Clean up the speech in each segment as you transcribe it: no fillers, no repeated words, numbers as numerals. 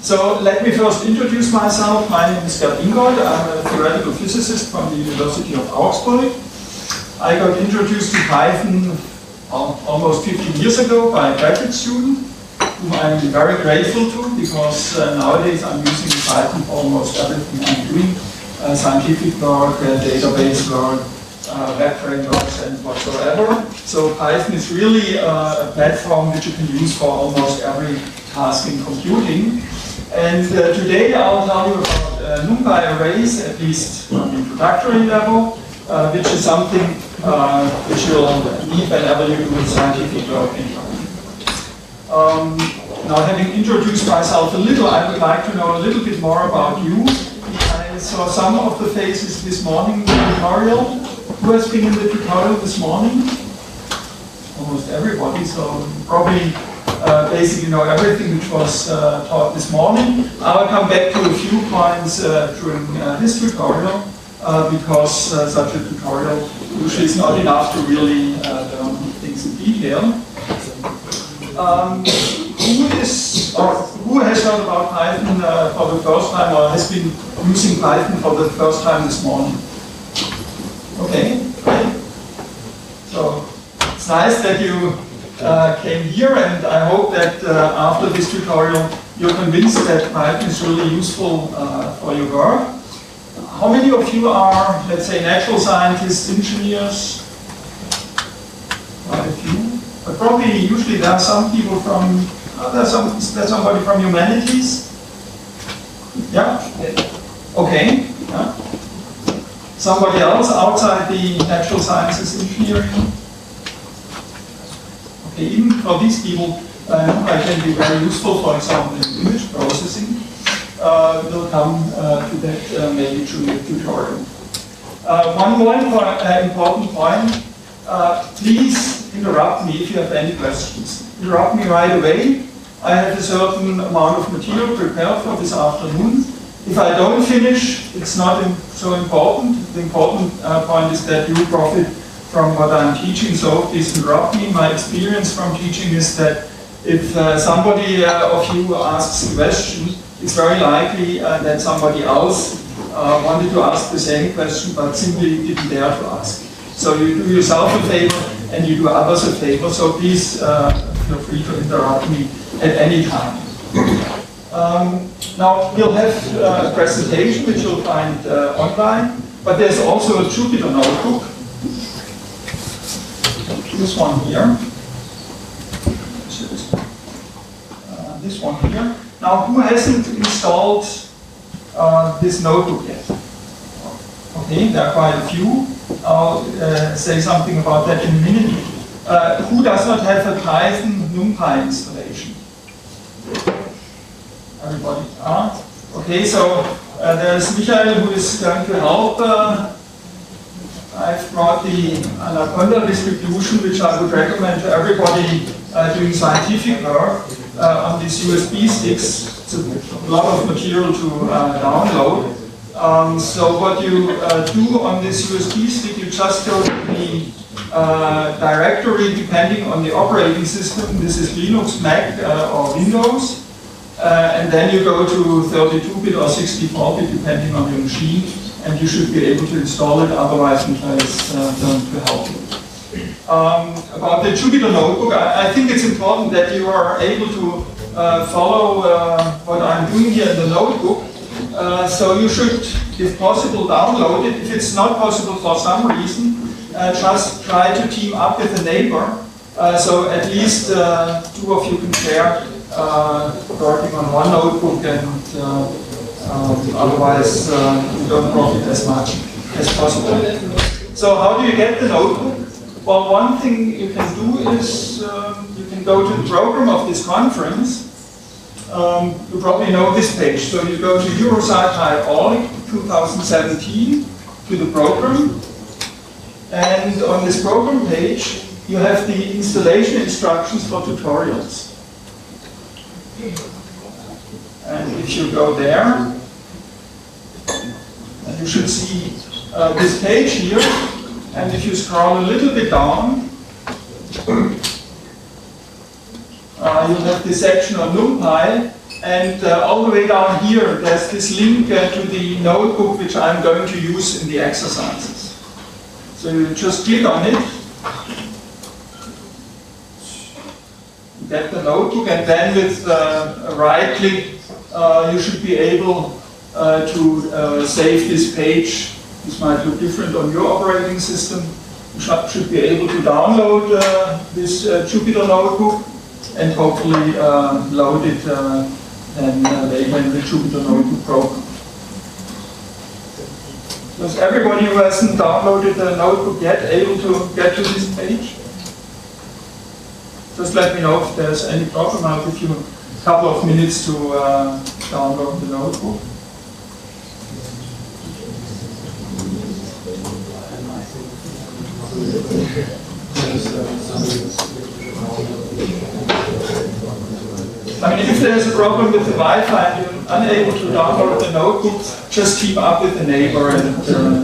So let me first introduce myself. My name is Gerd Ingold. I'm a theoretical physicist from the University of Augsburg. I got introduced to Python almost 15 years ago by a graduate student, whom I'm very grateful to, because nowadays I'm using Python for almost everything I'm doing. Scientific work, database work, web frameworks and whatsoever. So Python is really a platform which you can use for almost every task in computing. And today I'll tell you about NumPy arrays, at least on the introductory level, which is something which you'll need whenever you do scientific work in Python. Now, having introduced myself a little, I would like to know a little bit more about you. I saw some of the faces this morning in the tutorial. Who has been in the tutorial this morning? Almost everybody, so probably basically know everything which was taught this morning. I'll come back to a few points during this tutorial, because such a tutorial usually is not enough to really learn things in detail. Who has heard about Python for the first time, or has been using Python for the first time this morning? Okay, great. So it's nice that you came here, and I hope that after this tutorial you're convinced that Python is really useful for your work. How many of you are, let's say, natural scientists, engineers? Quite a few. But probably usually there are some people from, there's somebody from humanities? Yeah? Okay. Yeah. Somebody else outside the natural sciences, engineering? Okay, even for these people, I can be very useful, for example, in image processing. We'll come to that maybe during the tutorial. One more important point. Please interrupt me if you have any questions. Interrupt me right away. I have a certain amount of material prepared for this afternoon. If I don't finish, it's not so important. The important point is that you profit from what I'm teaching, so please interrupt me. My experience from teaching is that if somebody of you asks a question, it's very likely that somebody else wanted to ask the same question but simply didn't dare to ask. So you do yourself a favor and you do others a favor, so please feel free to interrupt me at any time. Now we'll have a presentation which you'll find online, but there's also a Jupyter notebook. This one here. This one here. Now, who hasn't installed this notebook yet? Okay, there are quite a few. I'll say something about that in a minute. Who does not have a Python NumPy installation? Everybody? Okay, so there's Michael who is going to help. I've brought the Anaconda distribution, which I would recommend to everybody doing scientific work on these USB sticks. It's a lot of material to download. So what you do on this USB stick, you just go to the directory depending on the operating system. This is Linux, Mac, or Windows. And then you go to 32-bit or 64-bit depending on your machine, and you should be able to install it, otherwise Michael is going to help you. About the Jupyter notebook, I think it's important that you are able to follow what I'm doing here in the notebook. So you should, if possible, download it. If it's not possible for some reason, just try to team up with a neighbor, so at least two of you can share working on one notebook, and otherwise you don't profit as much as possible. So how do you get the notebook? Well, one thing you can do is you can go to the program of this conference. You probably know this page. So you go to eurosci.org 2017 to the program. And on this program page, you have the installation instructions for tutorials. And if you go there, you should see this page here. And if you scroll a little bit down, you'll have this section on NumPy, And all the way down here, there's this link to the notebook which I'm going to use in the exercises. So you just click on it, get the notebook, and then with a right click, you should be able to save this page. This might look different on your operating system. You should be able to download this Jupyter notebook and hopefully load it then later in the Jupyter notebook program. Is everybody who hasn't downloaded the notebook yet able to get to this page? Just let me know if there's any problem. I'll give you a couple of minutes to download the notebook. I mean, if there's a problem with the Wi-Fi and you're unable to download the notebook, just keep up with the neighbor and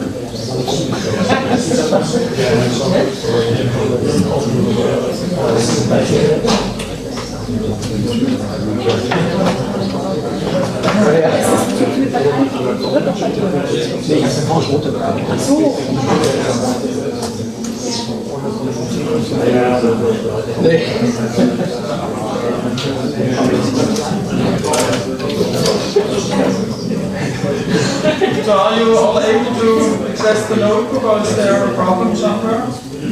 So are you all able to access the notebook, or is there a problem somewhere?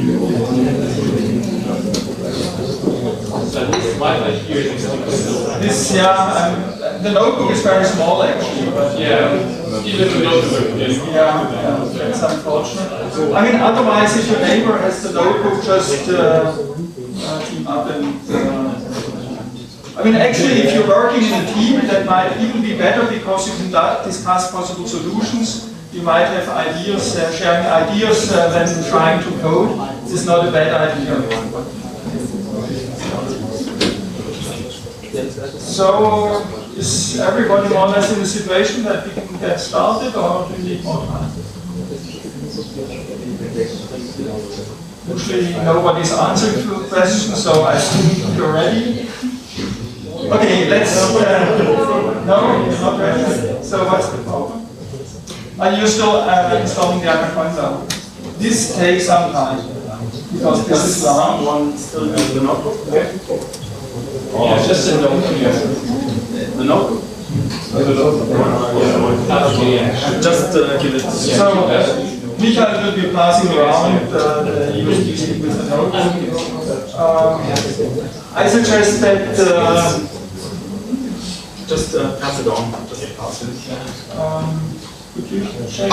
This, yeah, the notebook is very small actually, but Even the notebook, yeah, that's unfortunate. I mean, otherwise, if your neighbor has the notebook, just team up and. I mean, actually, if you're working in a team, that might even be better because you can discuss possible solutions. You might have ideas, sharing ideas when trying to code. This is not a bad idea. So, is everybody more or less in a situation that we can get started, or do you need more time? Usually nobody's answering to questions, so I assume you're ready. Okay, let's. No, you're not ready. So what's the problem? Are you still installing the Anaconda? This takes some time because this is long. One still use the notebook? Yeah, just a notebook. The notebook? Just give it. So, Michael will be passing around the USB stick with the notebook. I suggest that just pass it on. Just pass it. could you check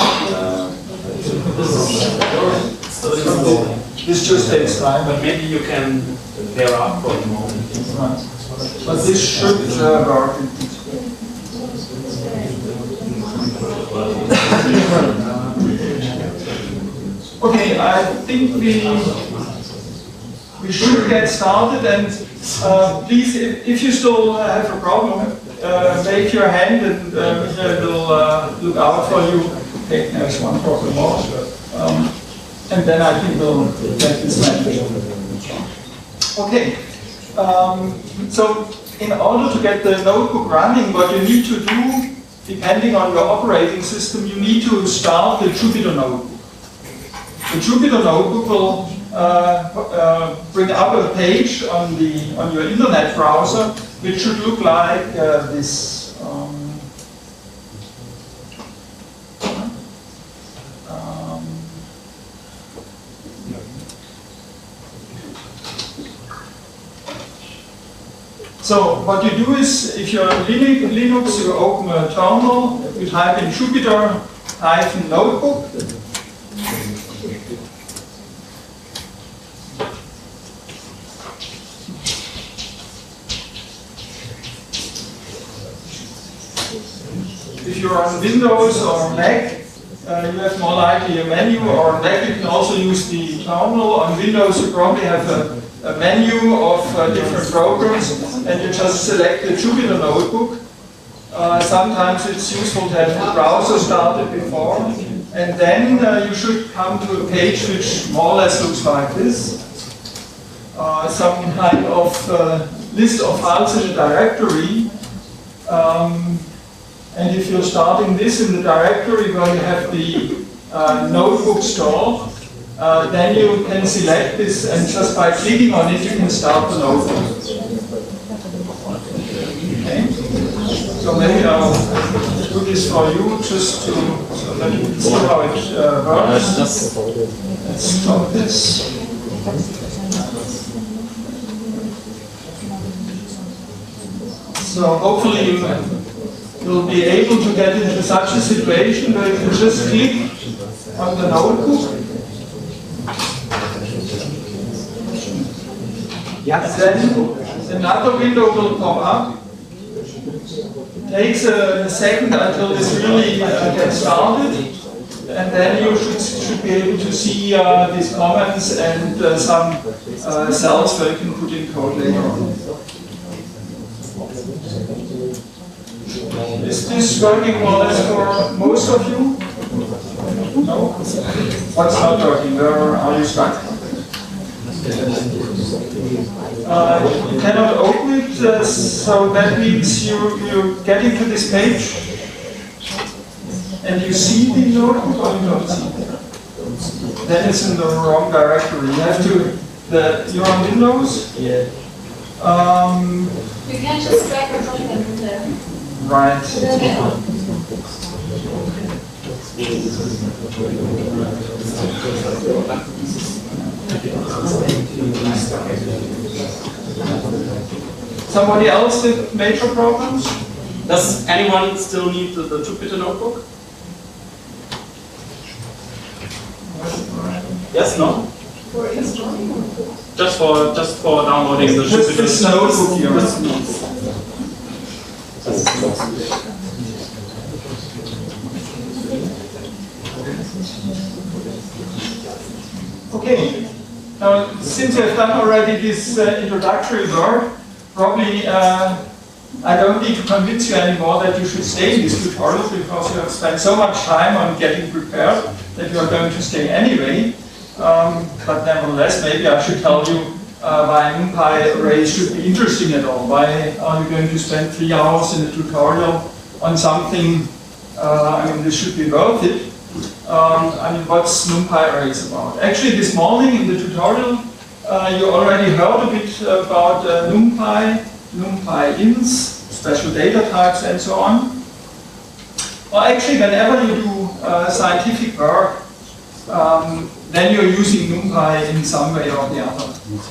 this just takes time. But maybe you can pair up for the moment. Right. But this should work. Okay, I think we should get started, and please, if you still have a problem, make your hand and Michael will look out for you. Okay, there's one problem more. And then I think we'll get this managed. Okay, so in order to get the notebook running, what you need to do, depending on your operating system, you need to start the Jupyter notebook. The Jupyter notebook will bring up a page on your internet browser, which should look like this. So what you do is, if you're on Linux, you open a terminal, you type in Jupyter-notebook. If you're on Windows or Mac, you have more likely a menu, or on Mac you can also use the terminal. On Windows you probably have a menu of different programs, and you just select the Jupyter notebook. Sometimes it's useful to have the browser started before, and then you should come to a page which more or less looks like this. Some kind of list of files in a directory. And if you're starting this in the directory where you have the notebook stored, then you can select this, and just by clicking on it you can start the notebook. Okay. So maybe I'll do this for you just so that you can see how it works. Let's stop this. So hopefully you'll be able to get into such a situation where you can just click on the notebook. And then another window will pop up. It takes a second until this really gets started, and then you should be able to see these comments and some cells where you can put in code later on. Is this working more or less for most of you? No? What's not working? Where are you stuck? You cannot open it, so that means you get into this page and you see the notebook or you don't see it. Then it's in the wrong directory. You have to, you're on Windows? Yeah. You can just drag and drop them in there. Right. Somebody else with major problems? Does anyone still need the Jupyter notebook? Yes, no? For installing. Just for downloading the Just Jupyter this notebook here. Okay, now since I've done already this introductory work, probably I don't need to convince you anymore that you should stay in this tutorial because you have spent so much time on getting prepared that you are going to stay anyway. But nevertheless, maybe I should tell you why NumPy arrays should be interesting at all. Why are you going to spend 3 hours in a tutorial on something? I mean, this should be worth it. I mean, what's NumPy arrays about? Actually, this morning in the tutorial, you already heard a bit about NumPy, NumPy ins, special data types, and so on. Well, actually, whenever you do scientific work, then you're using NumPy in some way or the other.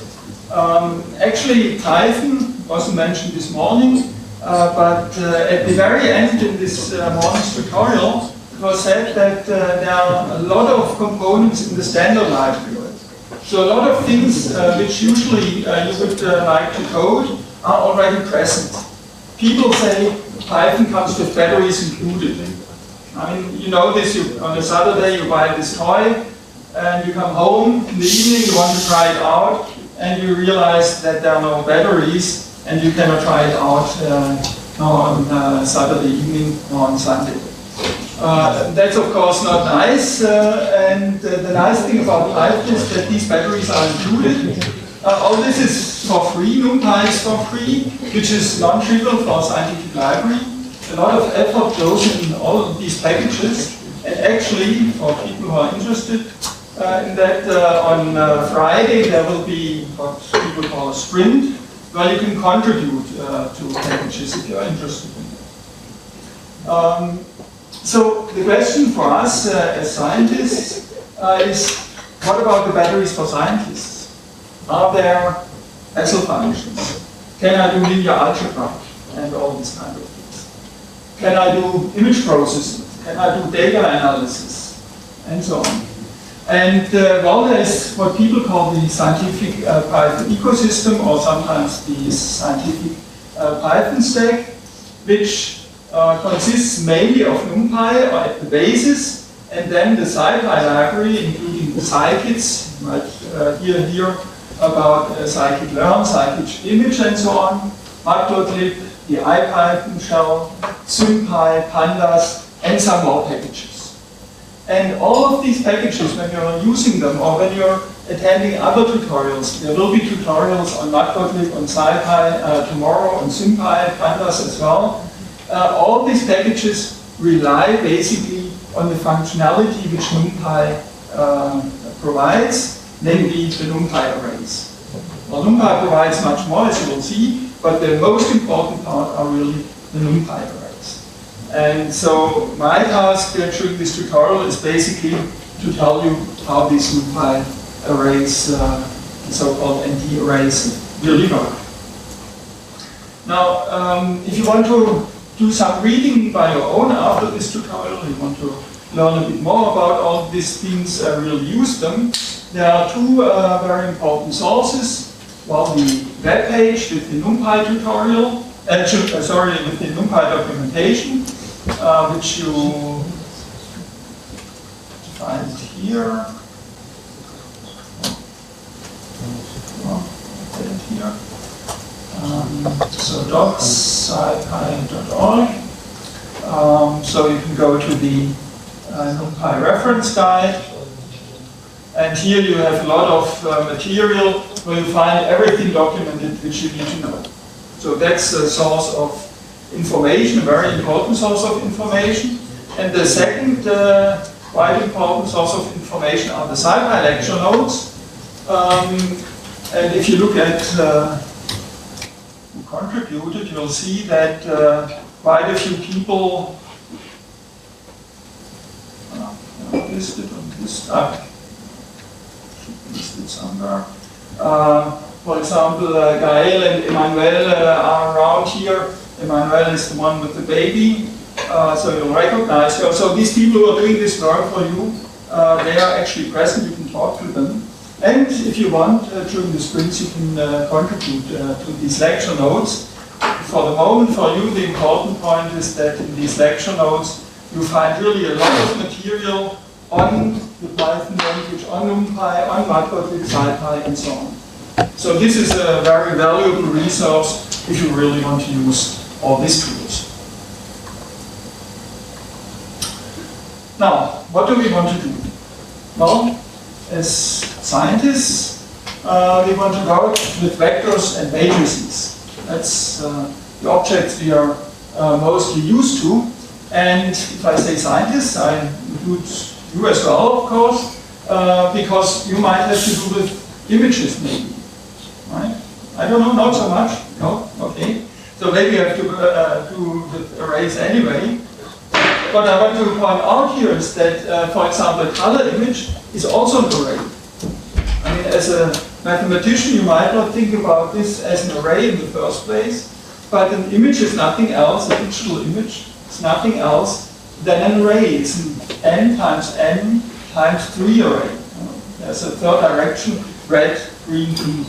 Actually, Python wasn't mentioned this morning, but at the very end in this morning's tutorial, it was said that there are a lot of components in the standard library. So a lot of things which usually you would like to code are already present. People say Python comes with batteries included. I mean, you know this, on a Saturday you buy this toy, and you come home in the evening, you want to try it out, and you realize that there are no batteries, and you cannot try it out on Saturday evening or on Sunday. That's of course not nice, and the nice thing about Python is that these batteries are included. All this is for free, NumPy is for free, which is non-trivial for a scientific library. A lot of effort goes in all of these packages, and actually, for people who are interested in that, on Friday there will be what people call a sprint, where you can contribute to packages if you are interested in it. So the question for us as scientists is, what about the batteries for scientists? Are there Bessel functions? Can I do linear algebra and all these kind of things? Can I do image processing? Can I do data analysis? And so on. And well, there's what people call the scientific Python ecosystem, or sometimes the scientific Python stack, which consists mainly of NumPy at the basis, and then the SciPy library, including the scikits, you might hear about scikit-learn, scikit-image, and so on, matplotlib, the IPython shell, SymPy, pandas, and some more packages. And all of these packages, when you're using them or when you're attending other tutorials, there will be tutorials on matplotlib, on SciPy tomorrow, on SymPy, pandas as well. all these packages rely basically on the functionality which NumPy provides, namely the NumPy arrays. Well, NumPy provides much more, as you will see, but the most important part are really the NumPy arrays. And so my task during this tutorial is basically to tell you how these NumPy arrays, so-called ND arrays, really work. Now, if you want to do some reading by your own after this tutorial, you want to learn a bit more about all these things, really use them. There are two very important sources. Well, the web page with the NumPy tutorial, with the NumPy documentation, which you find here. Here. So docs.scipy.org. So you can go to the NumPy reference guide, and here you have a lot of material where you find everything documented which you need to know. So that's a source of information, a very important source of information. And the second quite important source of information are the SciPy lecture notes. And if you look at who contributed, you'll see that quite a few people listed on this listed somewhere. For example, Gael and Emmanuel are around here. Emmanuel is the one with the baby, so you'll recognize her. So these people who are doing this work for you, they are actually present. You can talk to them. And if you want, during the sprints, you can contribute to these lecture notes. For the moment, for you, the important point is that in these lecture notes, you find really a lot of material on the Python language, on NumPy, on Matplotlib, SciPy, and so on. So this is a very valuable resource if you really want to use all these tools. Now, what do we want to do? Well, as scientists, we want to work with vectors and matrices. That's the objects we are mostly used to. And if I say scientists, I include you as well, of course, because you might have to do with images, maybe. Right? I don't know, not so much. No? Okay. So maybe you have to do with arrays anyway. What I want to point out here is that, for example, a color image is also an array. I mean, as a mathematician, you might not think about this as an array in the first place, but an image is nothing else, a digital image is nothing else than an array. It's an n times 3 array. There's a third direction, red, green, blue.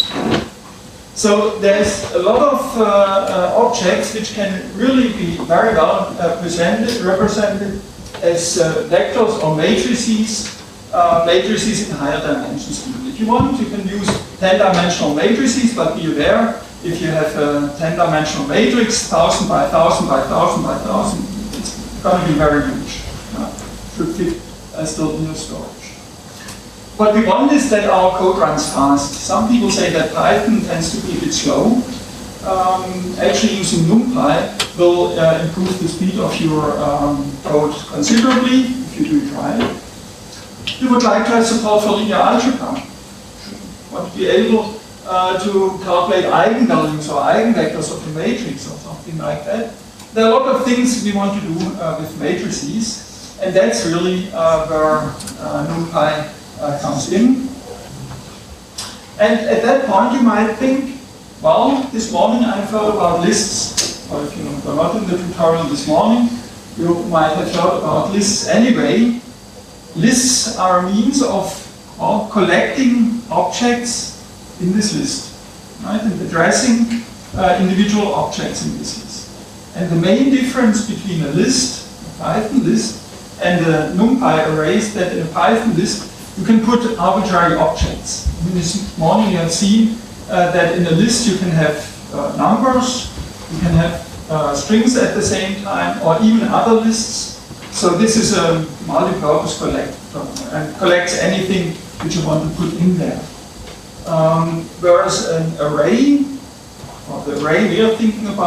So there's a lot of objects which can really be very well represented as vectors or matrices, matrices in higher dimensions. If you want, you can use 10-dimensional matrices, but be aware, if you have a 10-dimensional matrix, 1000 by 1000 by 1000 by 1000, it's going to be very huge. Should fit still in your storage. What we want is that our code runs fast. Some people say that Python tends to be a bit slow. Actually, using NumPy will improve the speed of your code considerably if you do it right. You would like to have support for linear algebra. You want to be able to calculate eigenvalues or eigenvectors of a matrix or something like that. There are a lot of things we want to do with matrices, and that's really where NumPy comes in. And at that point you might think, well, this morning I heard about lists, or if you were not in the tutorial this morning, you might have heard about lists anyway. Lists are a means of collecting objects in this list, right, and addressing individual objects in this list. And the main difference between a list, a Python list, and a NumPy array is that in a Python list you can put arbitrary objects. This morning you have seen that in a list you can have numbers, you can have strings at the same time, or even other lists. So this is a multi-purpose collector and collects anything which you want to put in there. Whereas an array, or the array we are thinking about,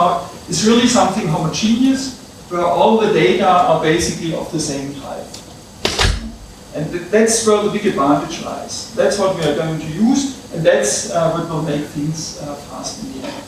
is really something homogeneous, where all the data are basically of the same type. And that's where the big advantage lies. That's what we are going to use, and that's what will make things fast in the end.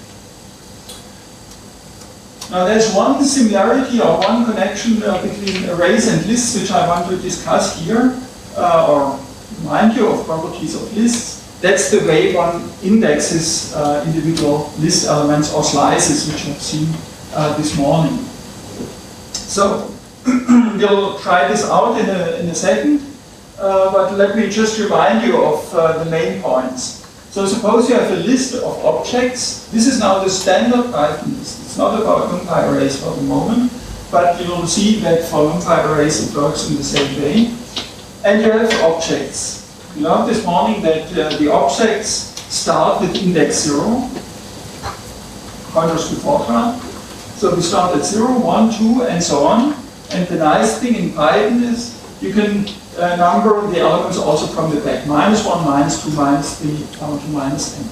Now there's one similarity or one connection between arrays and lists which I want to discuss here, or remind you of properties of lists. That's the way one indexes individual list elements or slices, which I've seen this morning. So we'll try this out in a second, but let me just remind you of the main points. So suppose you have a list of objects. This is now the standard Python list. It's not about NumPy arrays for the moment, but you will see that for NumPy arrays it works in the same way. And you have objects. We learned this morning that the objects start with index 0, pointers to Fortran. So we start at 0, 1, 2, and so on. And the nice thing in Python is you can number the elements also from the back. -1, -2, -3, down to -n.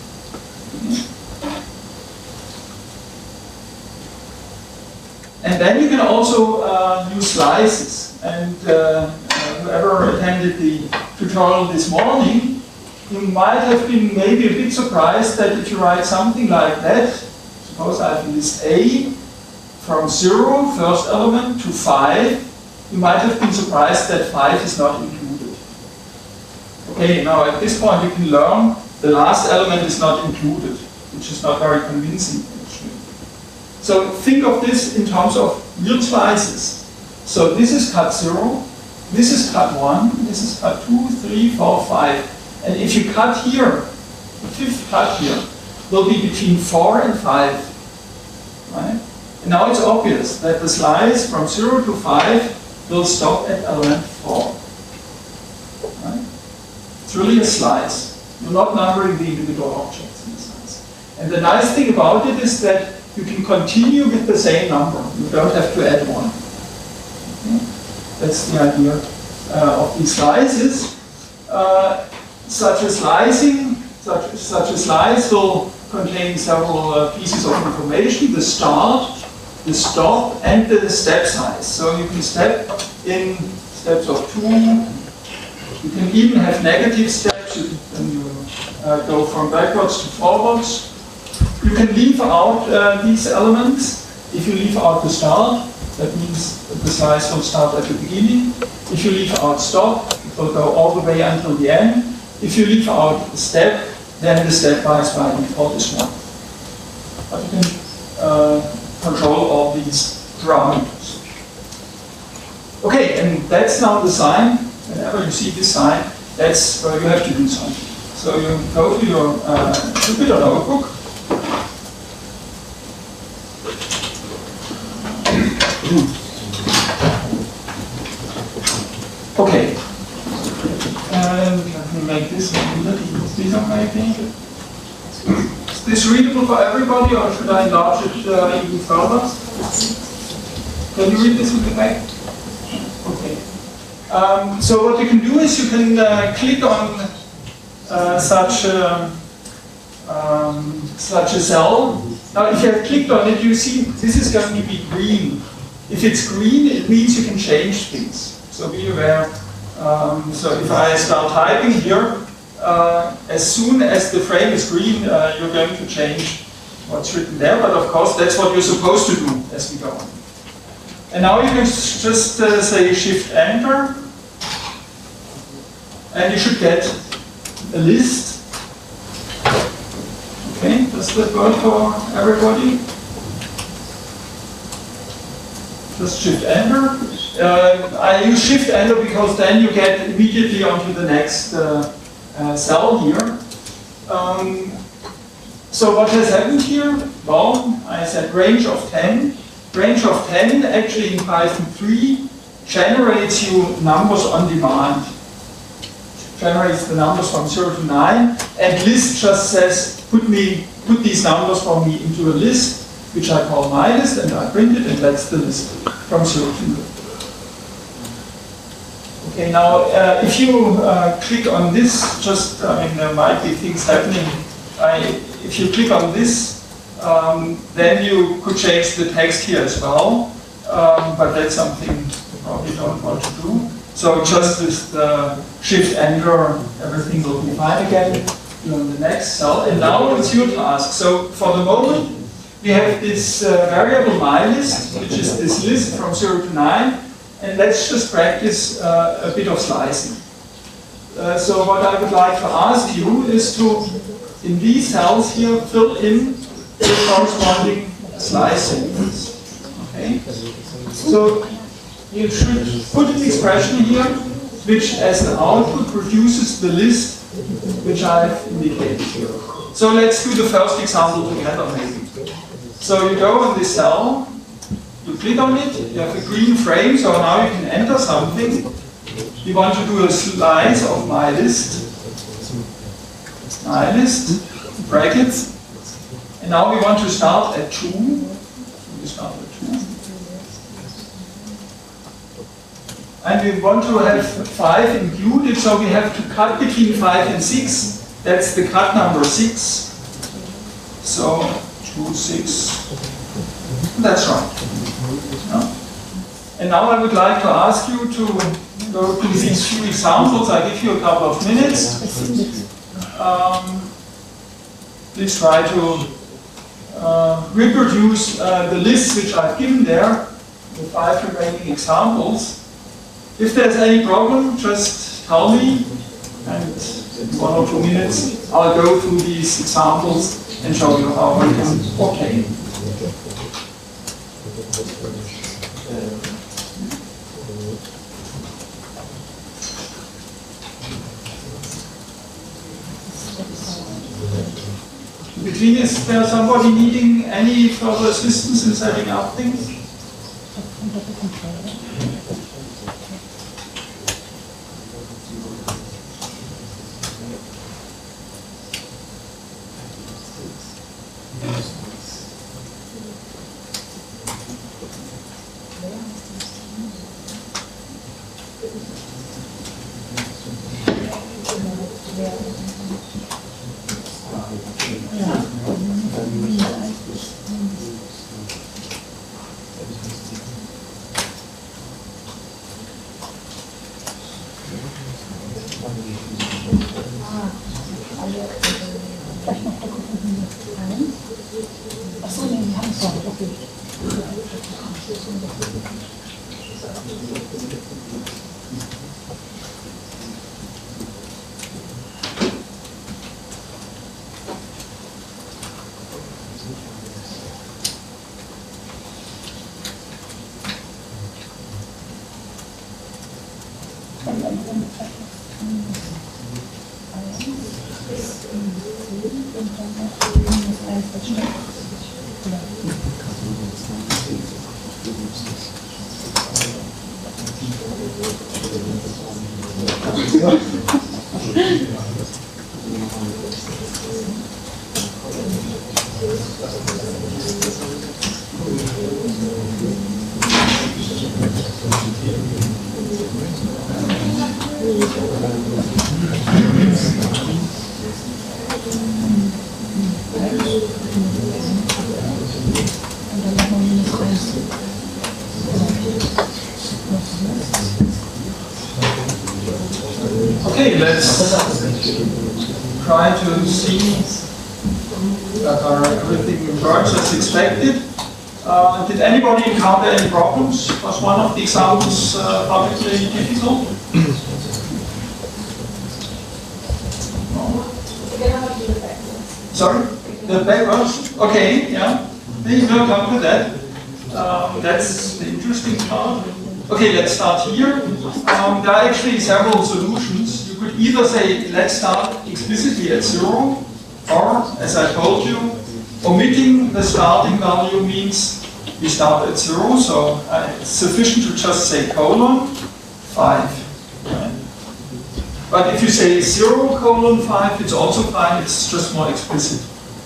And then you can also use slices. And whoever attended the tutorial this morning, you might have been maybe a bit surprised that if you write something like that, suppose I have list A from 0, first element, to 5, you might have been surprised that 5 is not included. Okay, now at this point you can learn the last element is not included, which is not very convincing actually. So think of this in terms of real slices. So this is cut 0, this is cut 1, this is cut 2, 3, 4, 5. And if you cut here, the fifth cut here will be between 4 and 5. Right? And now it's obvious that the slice from 0 to 5 will stop at element 4. Right? It's really a slice. You're not numbering the individual objects in the slice. And the nice thing about it is that you can continue with the same number. You don't have to add 1. Okay? That's the idea of these slices. Such a slice will contain several pieces of information: the start, the stop, and the step size. So you can step in steps of 2. You can even have negative steps. When you go from backwards to forwards. You can leave out these elements. If you leave out the start, that means that the slice will start at the beginning. If you leave out stop, it will go all the way until the end. If you leave out the step, then the stepwise by default is 1. But you can control all these parameters. Okay, and that's now the sign. Whenever you see this sign, that's where you have to do something. So you go to your Jupyter notebook. Okay. And let me make this a little bigger maybe. Is this readable for everybody, or should I enlarge it even further? Can you read this with the back? Okay. So what you can do is you can click on such a cell. Now if you have clicked on it, you see this is going to be green. If it's green, it means you can change things. So be aware. So if I start typing here, as soon as the frame is green, you're going to change what's written there. But of course, that's what you're supposed to do as we go on. And now you can just say Shift-Enter. And you should get a list. Okay, does that work for everybody? Just Shift-Enter. I use Shift-Enter because then you get immediately onto the next cell here. So what has happened here? Well, I said range of 10. Range of 10 actually in Python 3 generates you numbers on demand. Generates the numbers from 0 to 9, and list just says put these numbers for me into a list, which I call my list, and I print it, and that's the list from 0 to 9. Okay, now if you click on this, there might be things happening. If you click on this then you could change the text here as well, but that's something you probably don't want to do. So just with the Shift Enter, everything will be fine again. You're on the next cell, and now it's your task. So for the moment, we have this variable mylist, which is this list from 0 to 9, and let's just practice a bit of slicing. So what I would like to ask you is to, in these cells here, fill in the corresponding slicing. Okay? So you should put an expression here, which as the output produces the list which I've indicated here. So let's do the first example together maybe. So you go on this cell, you click on it, you have a green frame, so now you can enter something. You want to do a slice of my list, brackets, and now we want to start at 2. We start at 2. And we want to have 5 included, so we have to cut between 5 and 6. That's the cut number 6. So 2, 6. That's right. Yeah. And now I would like to ask you to go to these few examples. I give you a couple of minutes. Please try to reproduce the list which I've given there, the 5 remaining examples. If there's any problem, just tell me, and in 1 or 2 minutes I'll go through these examples and show you how I can okay. Between, is there somebody needing any further assistance in setting up things? Okay, let's try to see that everything works as expected. Did anybody encounter any problems? Was one of the examples particularly difficult? Sorry? The backwards? Okay, yeah. Maybe we'll come to that. That's the interesting part. Okay, let's start here. There are actually several solutions. You could either say, let's start explicitly at 0, or, as I told you, omitting the starting value means we start at 0, so it's sufficient to just say colon 5. Right? But if you say 0 colon 5, it's also fine, it's just more explicit.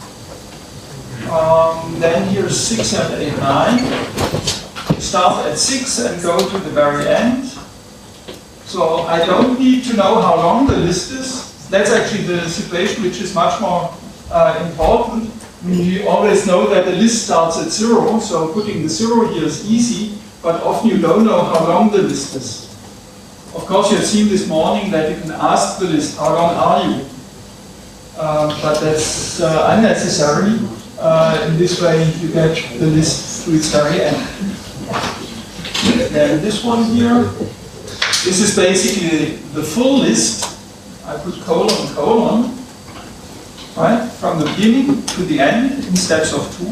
Then here's 6 and 8, 9. Start at 6 and go to the very end. So I don't need to know how long the list is. That's actually the situation which is much more important. We always know that the list starts at 0, so putting the 0 here is easy, but often you don't know how long the list is. Of course, you have seen this morning that you can ask the list, how long are you? But that's unnecessary. In this way, you get the list to its very end. Then this one here, this is basically the full list. I put colon, colon, right? From the beginning to the end in steps of 2.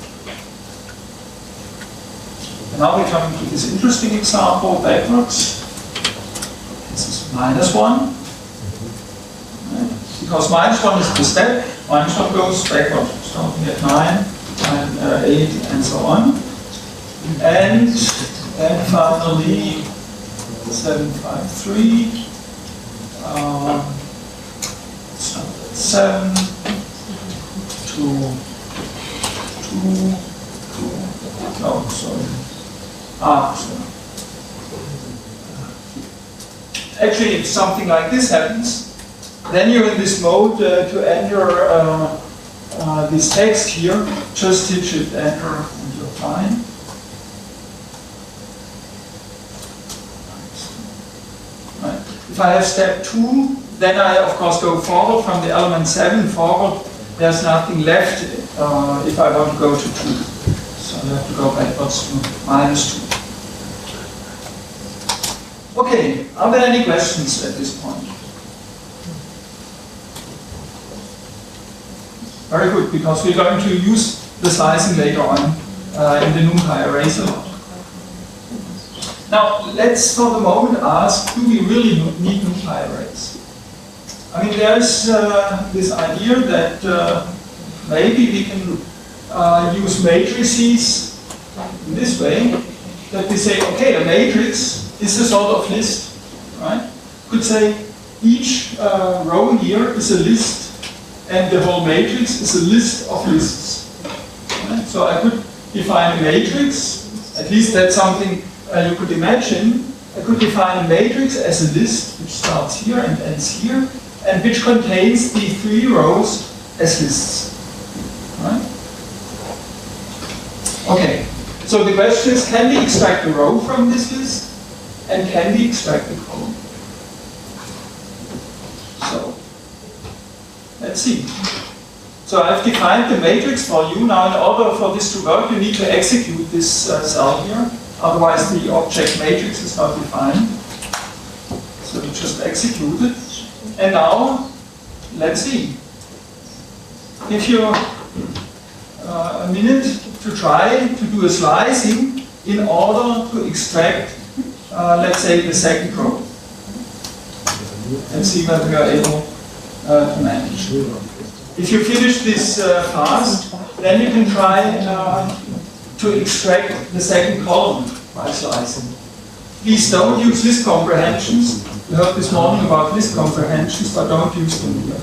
And now we're coming to this interesting example backwards. This is -1. Right? Because -1 is the step, -1 goes backward, starting at 9, 8, and so on. And then finally, 753, 7, 2, 2, 2, no, sorry. Sorry. Actually, if something like this happens, then you're in this mode to enter this text here. Just hit Shift Enter and you're fine. Right. If I have step 2, then I of course go forward from the element 7 forward. There's nothing left if I want to go to 2. So I have to go backwards to -2. Okay, are there any questions at this point? Very good, because we're going to use the slicing later on in the NumPy arrays a lot. Now, let's for the moment ask, do we really need NumPy arrays? I mean, there's this idea that maybe we can use matrices in this way, that we say, okay, a matrix is a sort of list, right? Could say each row here is a list, and the whole matrix is a list of lists. Right? So I could define a matrix, at least that's something you could imagine. I could define a matrix as a list, which starts here and ends here, and which contains the 3 rows as lists. Right? Okay, so the question is, can we extract a row from this list? And can we extract the column? So, let's see. So I've defined the matrix for you. Now, in order for this to work, you need to execute this cell here. Otherwise, the object matrix is not defined. So we just execute it. And now, let's see. Give you a minute to try to do a slicing in order to extract let's say the second row, and see whether we are able to manage. If you finish this fast, then you can try to extract the second column by slicing. Please don't use list comprehensions. We heard this morning about list comprehensions, but don't use them here.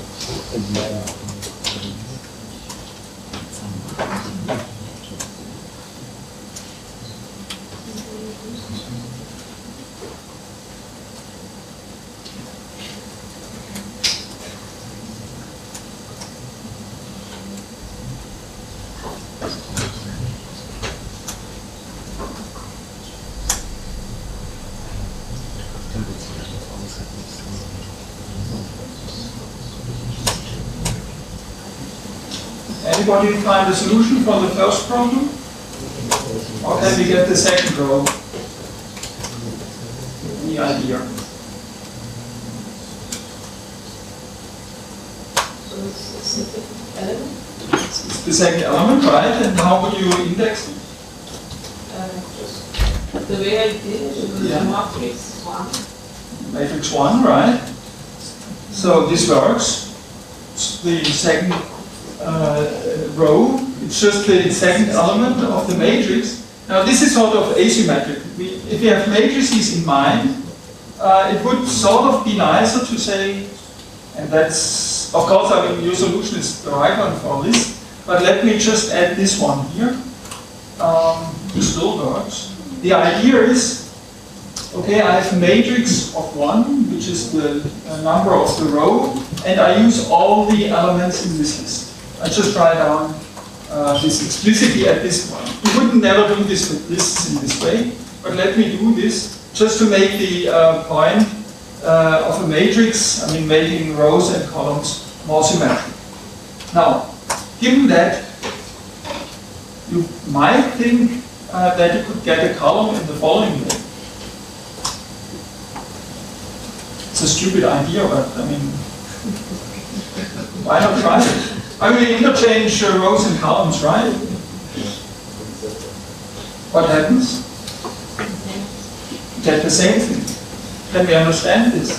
Anybody find a solution for the first problem? Or can we get the second row? Any idea? It's the second element, right? And how would you index it? Just the way I did it was matrix 1. Matrix 1, right? So this works. It's the second row, it's just the second element of the matrix. Now this is sort of asymmetric. If you have matrices in mind, it would sort of be nicer to say, and that's, of course, I mean, your solution is the right one for this, but let me just add this one here. It still works. The idea is, okay, I have a matrix of 1, which is the number of the row, and I use all the elements in this list. I just write down this explicitly at this point. We wouldn't never do this with lists in this way, but let me do this just to make the point of a matrix, I mean making rows and columns more symmetric. Now, given that, you might think that you could get a column in the following way. It's a stupid idea, but I mean, why not try it? I mean, interchange rows and columns, right? What happens? You get the same thing. Can we understand this?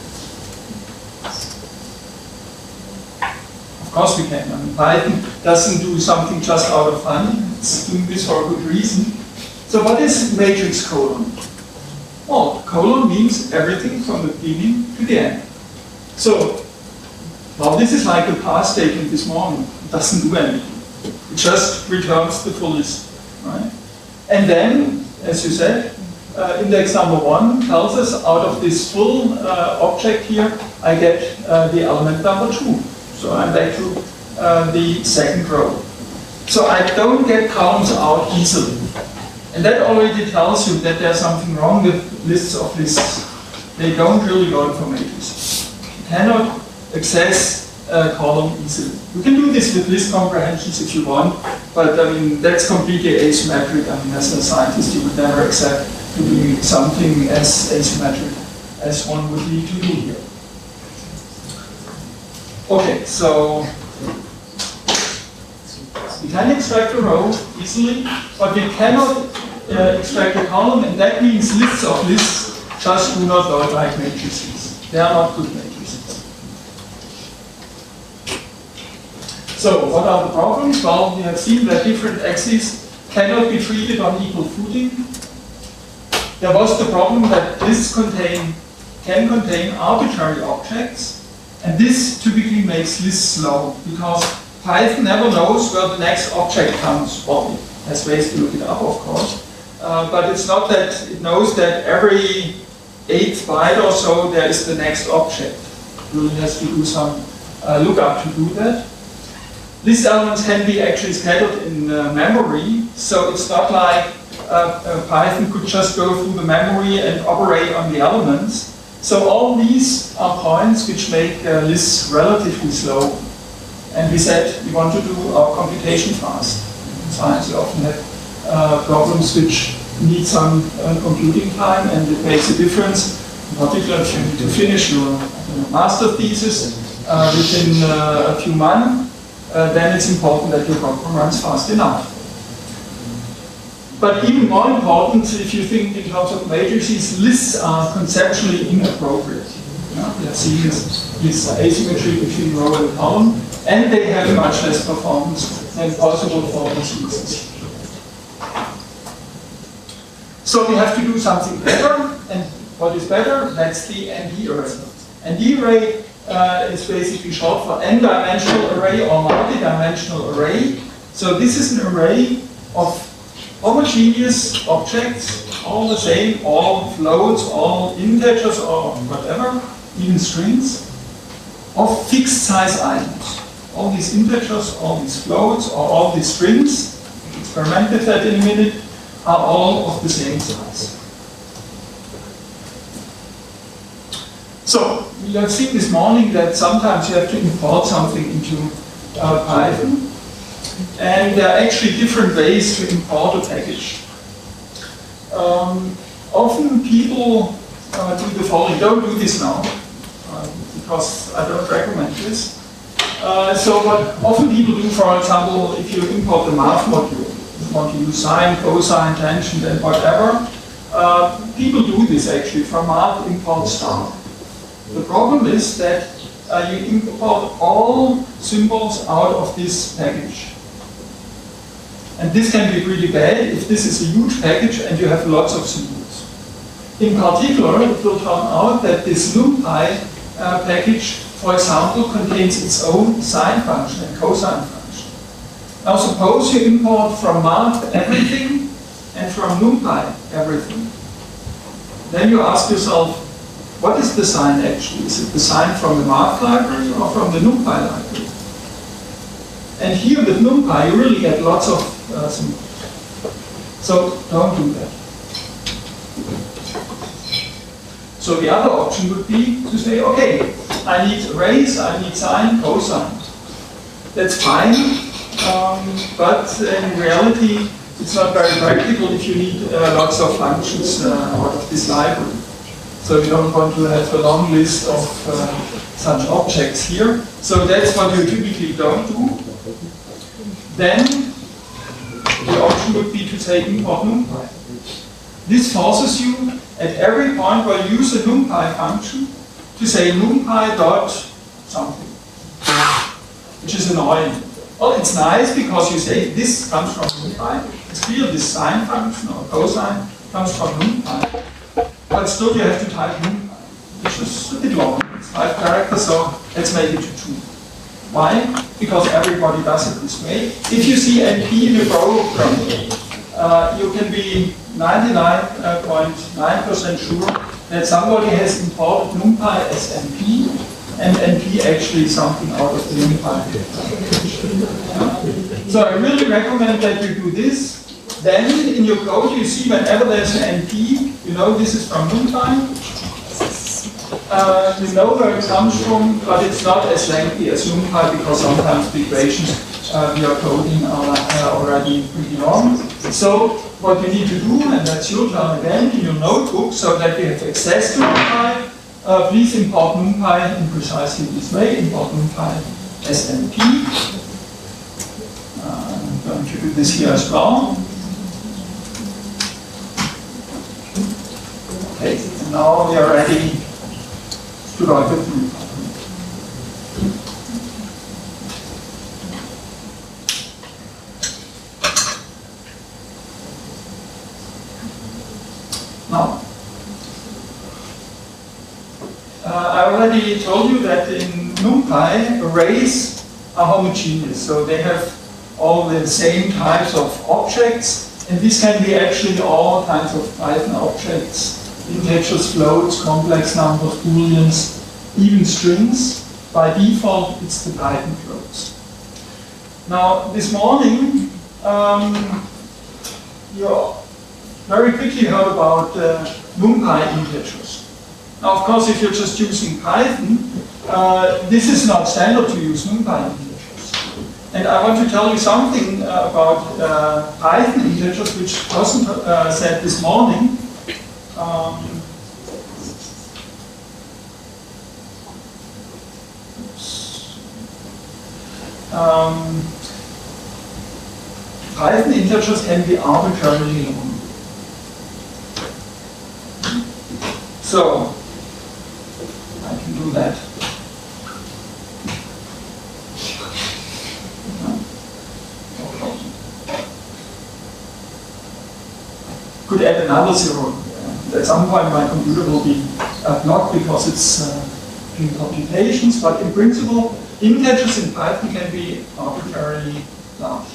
Of course we can. I mean, Python doesn't do something just out of fun. It's doing this for a good reason. So what is matrix colon? Well, colon means everything from the beginning to the end. So, well, this is like the pass statement this morning. It doesn't do anything. It just returns the full list, right? And then, as you said, index number 1 tells us out of this full object here, I get the element number 2. So I'm back to the second row. So I don't get columns out easily. And that already tells you that there's something wrong with lists of lists. They don't really go for matrices. You cannot access a column easily. You can do this with list comprehensions if you want, but I mean, that's completely asymmetric. I mean, as a scientist, you would never accept to be something as asymmetric as one would need to do here. Okay, so we can extract a row easily, but we cannot extract a column, and that means lists of lists just do not look like matrices. They are not good matrices. So, what are the problems? Well, we have seen that different axes cannot be treated on equal footing. There was the problem that lists can contain arbitrary objects, and this typically makes lists slow, because Python never knows where the next object comes. Well, it has ways to look it up, of course, but it's not that it knows that every 8th byte or so there is the next object. It really has to do some lookup to do that. List elements can be actually scattered in memory, so it's not like Python could just go through the memory and operate on the elements. So all these are points which make lists relatively slow. And we said we want to do our computation fast. In science we often have problems which need some computing time, and it makes a difference. In particular, if you need to finish your master thesis within a few months, then it's important that your program runs fast enough. But even more important, if you think in terms of matrices, lists are conceptually inappropriate. We have seen this asymmetry between row and column, and they have much less performance than possible for these users. So we have to do something better, and what is better? That's the ND array. ND array is basically short for n-dimensional array or multi-dimensional array. So this is an array of homogeneous objects, all the same, all floats, all integers or whatever, even strings, of fixed size items. All these integers, all these floats, or all these strings, experiment with that in a minute, are all of the same size. So, we have seen this morning that sometimes you have to import something into Python. And there are actually different ways to import a package. Often people do the following. Don't do this now, because I don't recommend this. So what often people do, for example, if you import the math module, you want to use sine, cosine, tangent, and whatever, people do this actually from math import star. The problem is that you import all symbols out of this package. And this can be pretty bad if this is a huge package and you have lots of symbols. In particular, it will turn out that this NumPy package, for example, contains its own sine function and cosine function. Now suppose you import from math everything and from NumPy everything. Then you ask yourself, what is the sine actually? Is it the sine from the math library or from the NumPy library? And here with NumPy, you really get lots of symbols. So don't do that. So the other option would be to say, okay, I need arrays, I need sine, cosine. That's fine, but in reality, it's not very practical if you need lots of functions out of this library. So you don't want to have a long list of such objects here. So that's what you typically don't do. Then the option would be to say import NumPy. This forces you at every point where you use a NumPy function to say NumPy dot something, which is annoying. Well, it's nice because you say this comes from NumPy. It's clear this sine function or cosine comes from NumPy. But still you have to type NumPy, which is a bit long. It's 5 characters, so let's make it to 2. Why? Because everybody does it this way. If you see NP in the program, you can be 99.9% sure that somebody has imported NumPy as NP, and NP actually is something out of the NumPy. So I really recommend that you do this. Then in your code you see whenever there's an NP, you know this is from NumPy. You know where it comes from, but it's not as lengthy as NumPy because sometimes the equations we are coding are already pretty long. So what you need to do, and that's your turn again, in your notebook, so that you have access to NumPy, please import NumPy in precisely this way, import NumPy as NP. I'm going to do this here as well. Okay, and now we are ready to write the proof. Now, I already told you that in NumPy, arrays are homogeneous, so they have all the same types of objects, and this can be actually all kinds of Python objects, integers, floats, complex numbers, booleans, even strings. By default, it's the Python floats. Now, this morning, you very quickly heard about NumPy integers. Now, of course, if you're just using Python, this is not standard to use NumPy integers. And I want to tell you something about Python integers, which Thorsten said this morning. Python integers can be arbitrarily long. So, I can do that. Could add another 0. At some point my computer will be blocked because it's doing computations, but in principle, integers in Python can be arbitrarily large.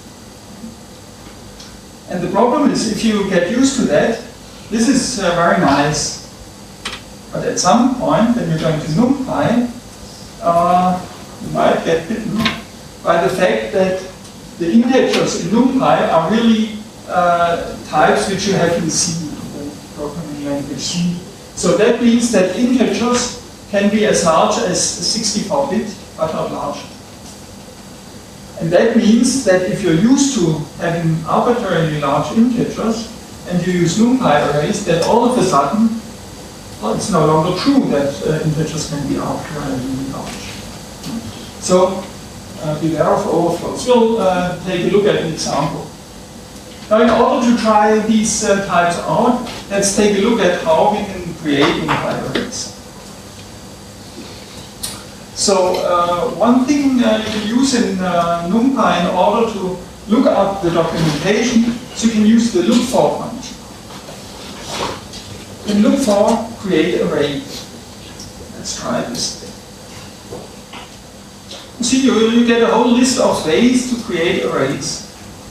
And the problem is, if you get used to that, this is very nice. But at some point, when you're going to NumPy, you might get bitten by the fact that the integers in NumPy are really types which you have in C, the programming language C. So that means that integers can be as large as 64-bit, but not larger. And that means that if you're used to having arbitrarily large integers, and you use NumPy arrays, that all of a sudden, well, it's no longer true that integers can be arbitrarily large. So beware of overflows. We'll take a look at an example. Now, in order to try these types out, let's take a look at how we can create NumPy arrays. So one thing you can use in NumPy in order to look up the documentation, so you can use the look for function. In look for, create array. Let's try this. You see, you get a whole list of ways to create arrays.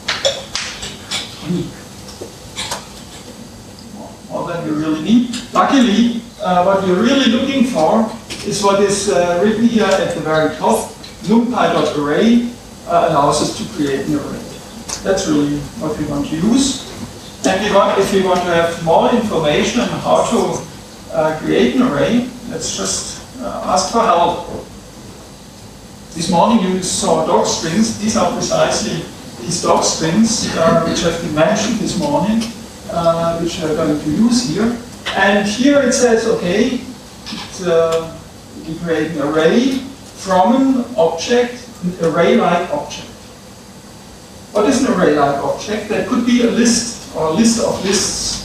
More than you really need. Luckily, what you're really looking for is what is written here at the very top, numpy.array. allows us to create an array. That's really what we want to use. And if we want to have more information on how to create an array, let's just ask for help. This morning you saw doc strings. These are precisely these doc strings which have been mentioned this morning, which we are going to use here. And here it says, okay, we create an array from an object, an array-like object. What is an array-like object? That could be a list or a list of lists.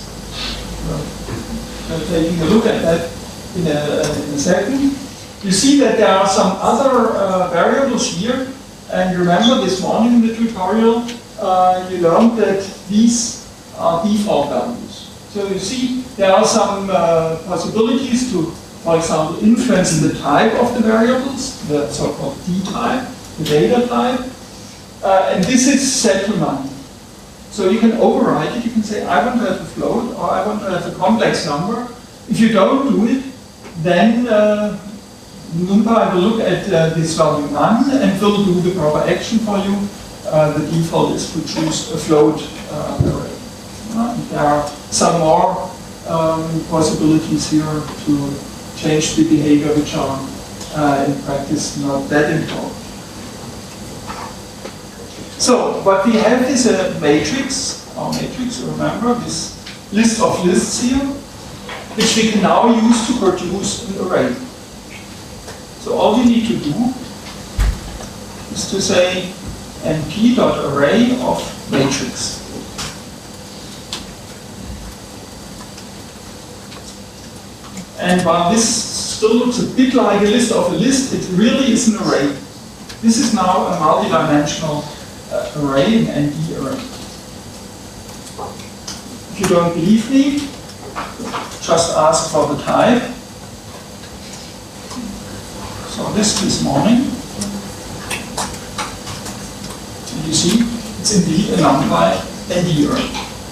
Taking a look at that in a second. You see that there are some other variables here, and remember this morning in the tutorial you learned that these are default values. So you see there are some possibilities to, for example, influence the type of the variables, the so-called D-type, the data type, and this is set to none. So you can override it, you can say I want to have a float or I want to have a complex number. If you don't do it, then NumPy will look at this value none and will do the proper action for you. The default is to choose a float array. There are some more possibilities here to change the behavior which are in practice not that important. So what we have is a matrix, our matrix, remember this list of lists here, which we can now use to produce an array. So all we need to do is to say np.array of matrix. And while this still looks a bit like a list of a list, it really is an array. This is now a multi-dimensional array, an NP array. If you don't believe me, just ask for the type. So this morning, and you see it's indeed a NumPy ND array.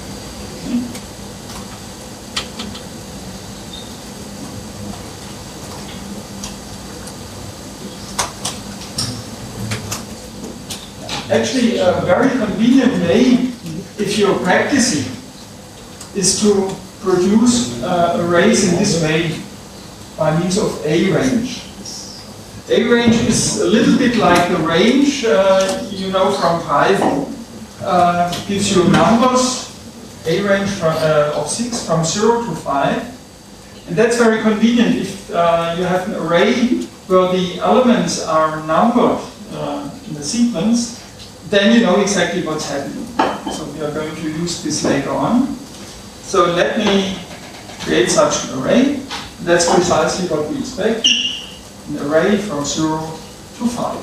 Actually, a very convenient way, if you're practicing, is to produce arrays in this way by means of A-range. A-range is a little bit like the range you know from Python. Gives you numbers, A-range of 6 from 0 to 5. And that's very convenient if you have an array where the elements are numbered in the sequence. Then you know exactly what's happening. So we are going to use this later on. So let me create such an array. That's precisely what we expected. An array from 0 to 5.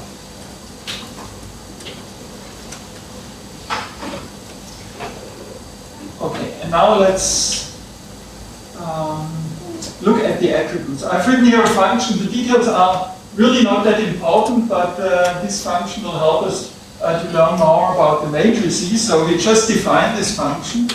Okay, and now let's look at the attributes. I've written here a function. The details are really not that important, but this function will help us to learn more about the matrices. So we just define this function.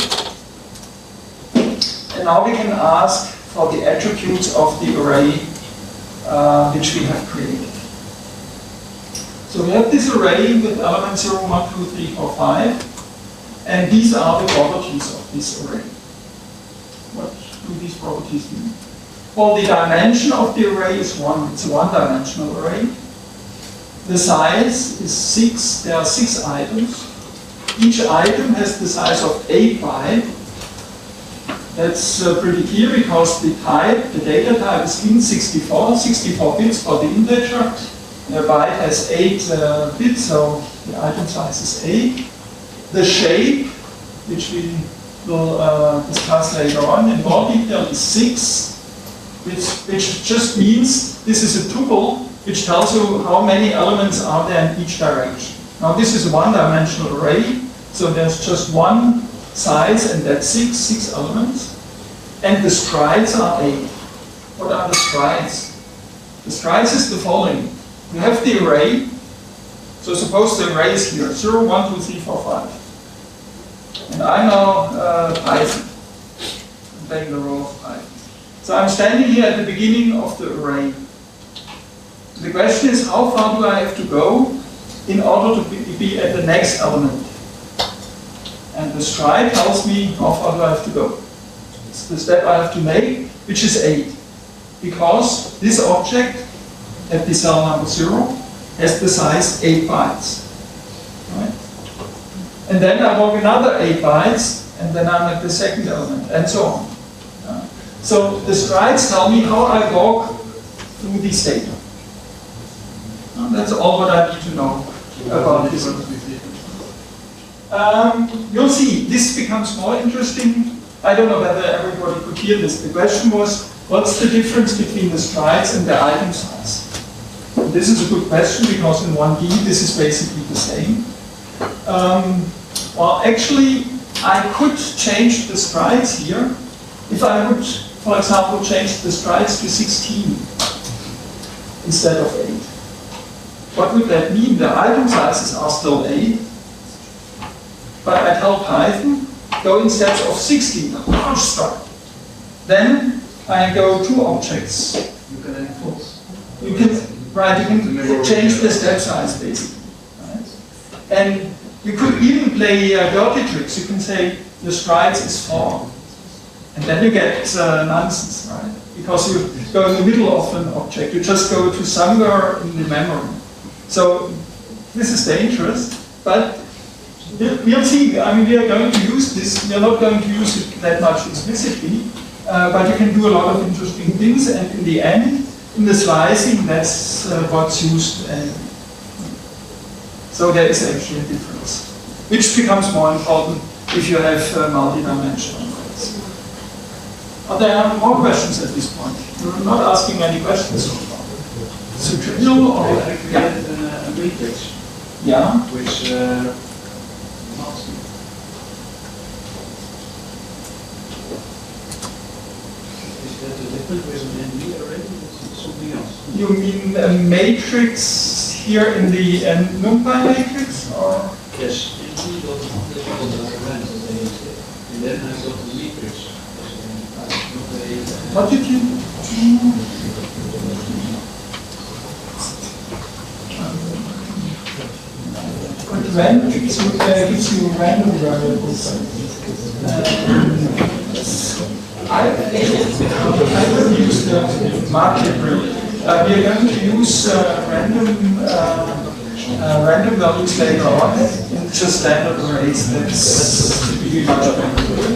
And now we can ask for the attributes of the array which we have created. So we have this array with elements 0, 1, 2, 3, 4, 5. And these are the properties of this array. What do these properties mean? Well, the dimension of the array is 1. It's a one-dimensional array. The size is 6. There are 6 items. Each item has the size of 8 bytes. That's pretty clear because the type, the data type is int64, 64 bits for the integer. The byte has 8 bits, so the item size is 8. The shape, which we will discuss later on in more detail, is 6, which just means this is a tuple, which tells you how many elements are there in each direction. Now this is a one-dimensional array, so there's just one size, and that's 6 elements. And the strides are 8. What are the strides? The strides is the following. You have the array. So suppose the array is here, 0, 1, 2, 3, 4, 5. And I know Python. I'm playing the role of Python. So I'm standing here at the beginning of the array. The question is, how far do I have to go in order to be at the next element. And the stride tells me how far do I have to go. It's the step I have to make, which is 8. Because this object at the cell number 0 has the size 8 bytes. Right? And then I walk another 8 bytes, and then I'm at the second element, and so on. So the strides tell me how I walk through this data. That's all what I need to know about this. You'll see, this becomes more interesting. I don't know whether everybody could hear this. The question was, what's the difference between the strides and the item size? And this is a good question because in 1D this is basically the same. Well, actually, I could change the strides here if I would, for example, change the strides to 16 instead of 8. What would that mean? The item sizes are still 8, but I tell Python, go instead of 16, a large stride. Then I go 2 objects. You can change the step size basically. Right? And you could even play dirty tricks. You can say the strides is 4. And then you get nonsense, right? Because you go in the middle of an object. You just go to somewhere in the memory. So this is dangerous, but we'll see. I mean, we are going to use this. We are not going to use it that much explicitly, but you can do a lot of interesting things. And in the end, in the slicing, that's what's used. So there is actually a difference, which becomes more important if you have multi-dimensional grids. Are there more questions at this point? You're not asking any questions so far. So trivial or a matrix, yeah? which is that different with an NV array or something else? You mean a matrix here in the NumPy matrix, or? Yes. And then I got the matrix. What did you? Random gives you random variables. I will use the market rate. We are going to use random values later on in just standard arrays. That's typically much better.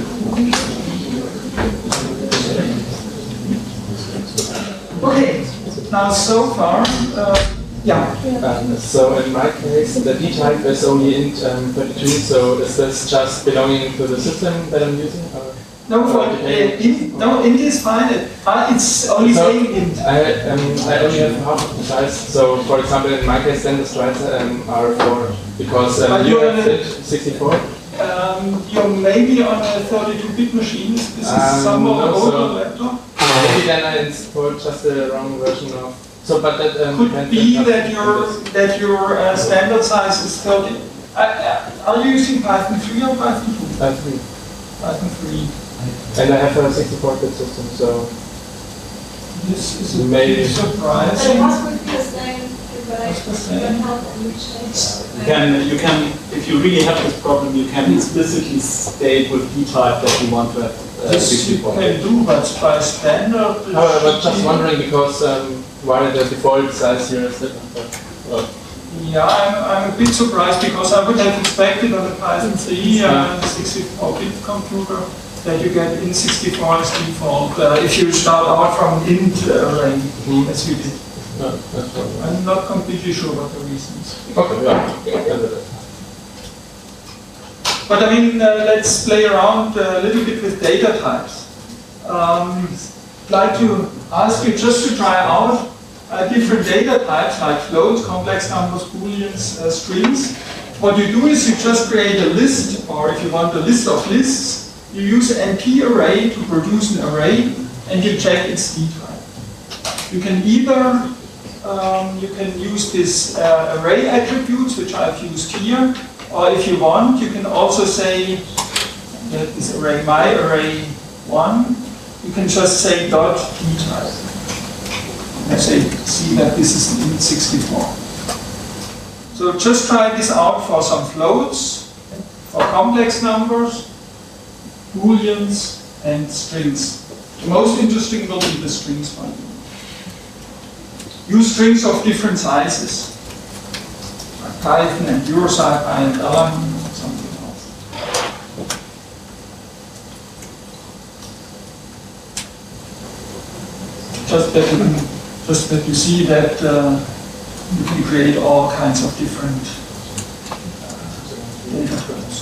Okay, now so far, yeah. So in my case, the D type is only int 32, so is this just belonging to the system that I'm using? Or? No, int is fine. It's only saying int. I only have half of the size. So, for example, in my case, then the strides are 4 because you have int 64. You're maybe on a 32-bit machine. This is somewhat older laptop. Maybe then I installed just the wrong version of. So, but that could be that your standard size is 30. Are you using Python 3 or Python 2? Python 3. Python 3. And I have a 64-bit system, so this is maybe surprising. What would be the same if You can, if you really have this problem, you can explicitly state with D-type that you want to have this you can do, but by standard. I was just wondering because why the default size here is different. Yeah, I'm a bit surprised because I would have expected on the Python 3 64-bit computer that you get int 64 as default if you start out from an int array, as we did. No, that's fine. I'm not completely sure what the reason is. Okay, yeah. But I mean, let's play around a little bit with data types. I'd like to ask you just to try out different data types like floats, complex numbers, booleans, strings. What you do is you just create a list, or if you want a list of lists, you use an NP array to produce an array, and you check its D type. You can either you can use this array attributes, which I've used here, or if you want, you can also say that this array, my array 1, you can just say dot D type. And say, see that this is int 64. So just try this out for some floats, for complex numbers, booleans, and strings. The most interesting will be the strings one. Use strings of different sizes, like Python and EuroSci-Fi and Elm, or something else. Just that you see that you can create all kinds of different data flows.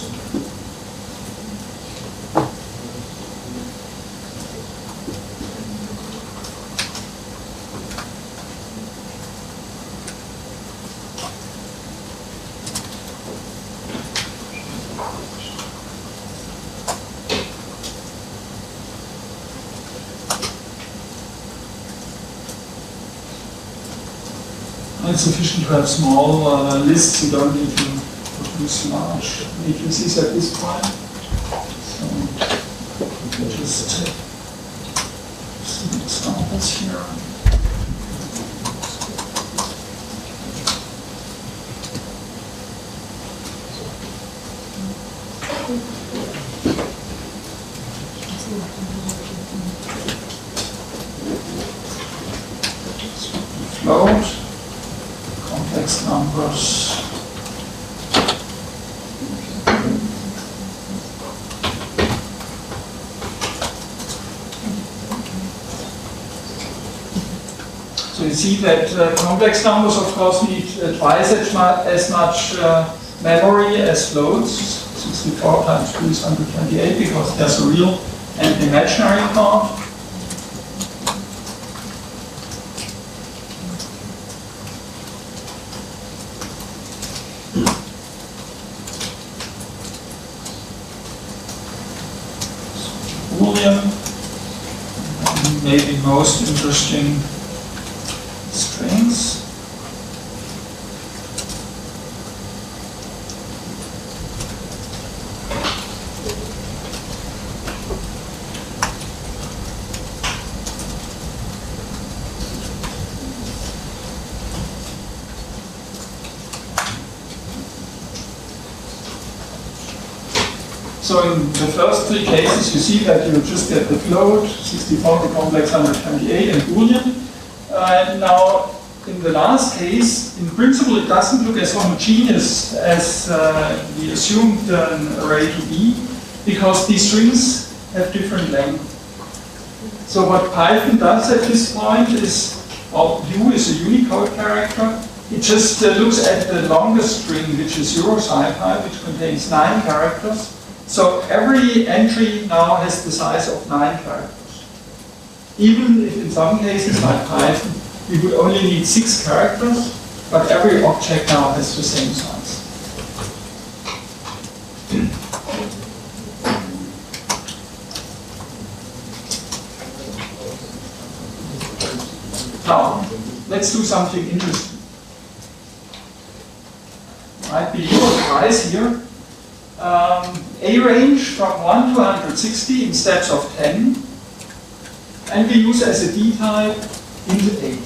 It's sufficient to have small lists, you don't need to produce large matrices at this point. So we can just see examples here. Float. Complex numbers. So you see that complex numbers, of course, need twice as much memory as floats. 64 times 2 is 128 because there's a real and imaginary part. Boolean, and maybe most interesting, strings. So in the first three cases, you see that you just get the float, 64, the complex 128, and Boolean. And now, in the last case, in principle, it doesn't look as homogeneous as we assumed an array to be, because these strings have different length. So what Python does at this point is, well, U is a Unicode character. It just looks at the longest string, which is EuroSci-Fi, which contains 9 characters. So every entry now has the size of 9 characters. Even if in some cases, like Python, we would only need 6 characters, but every object now has the same size. Now, let's do something interesting. Might be a surprise here. A range from 1 to 160 in steps of 10, and we use as a D type int 8.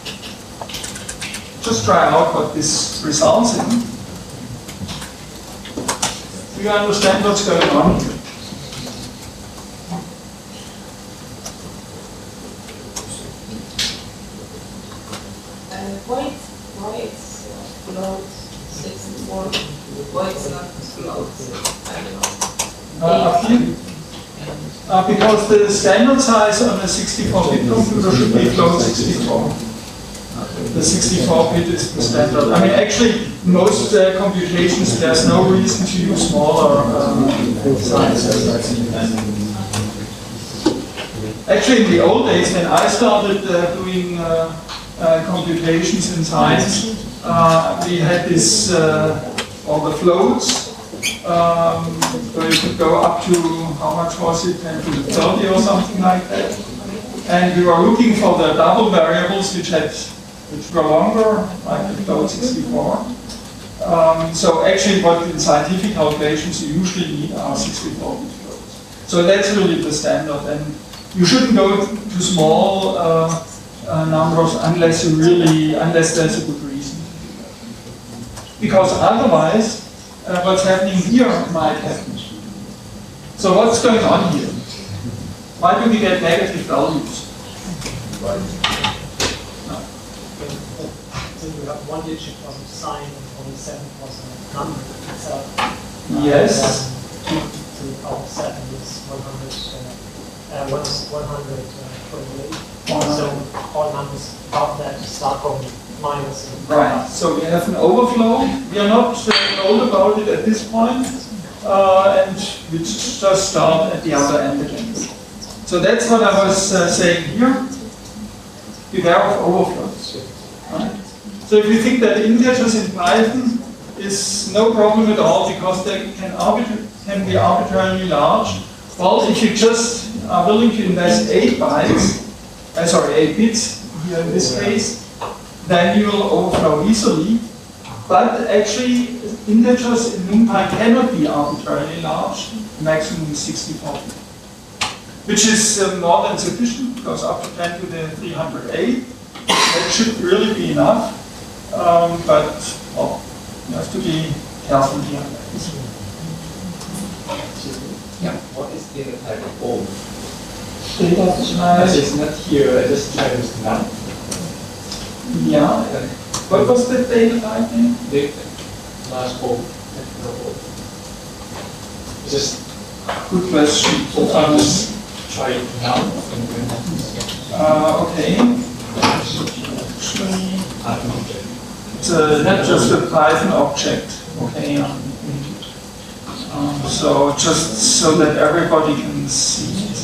Just try out what this results in. Do you understand what's going on here? Voids, float, 64, voids not floats, I don't know. Up here? Because the standard size on a 64-bit computer should be float 64. The 64-bit is the standard. I mean, actually, most computations, there's no reason to use smaller sizes. Actually, in the old days, when I started doing computations in science, we had this, all the floats, where you could go up to, how much was it, 10 to the 30 or something like that. And we were looking for the double variables which were longer, like the float 64. So actually what in scientific calculations you usually need are 64-bit floats. So that's really the standard, and you shouldn't go to small numbers unless there's a good reason. because otherwise what's happening here might happen. So what's going on here? Why do we get negative values? When you have one digit was a sign and only 7 was a number itself. Yes. 2 to the power of 7 is 128. So all numbers above that start from minus. Right, so we have an overflow. We are not told about it at this point, and we just start at the other end again. So that's what I was saying here. Beware of overflows. Right? So if you think that integers in Python is no problem at all because they can be arbitrarily large, well, if you just are willing to invest 8 bits here in this case, then you will overflow easily. But actually, integers in NumPy cannot be arbitrarily large, maximum is 64 bits. Which is more than sufficient, because up to 10 to the 308, that should really be enough. But well, you have to be careful here. Yeah. What is data type of O? Data type. It's not here. I just tried to now. Yeah. What was the data type name? Data large O. Just Good question. try it now. Okay. Actually, it's not just a Python object. Okay. So just so that everybody can see it.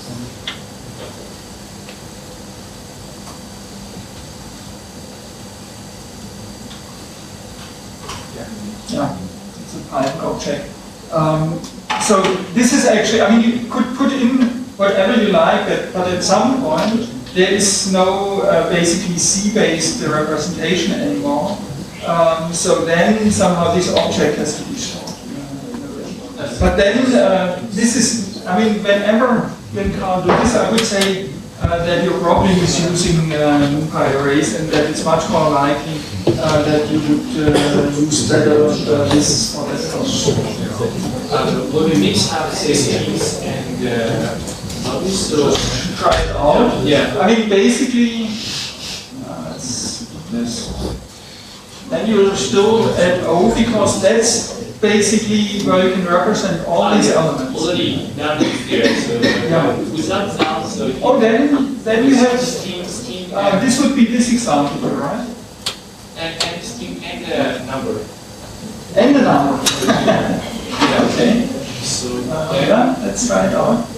Yeah, it's a Python object. So this is actually, I mean, you could put in whatever you like, but at some point there is no basically C-based representation anymore. So then somehow this object has to be shown. But then this is, I mean, whenever when Carl do this, I would say that you're probably misusing NumPy arrays, and that it's much more likely that you would use better lists for that function. Will we mix up CSVs and so Try it out. Yeah. I mean, basically, let's do this. Then you're still at O, because that's basically where you can represent all these elements. already done it here. So Yeah. without sound, so Oh, then you have, steam this would be this example here, right? and steam and the number. And the number. Okay. So Yeah, let's try it out.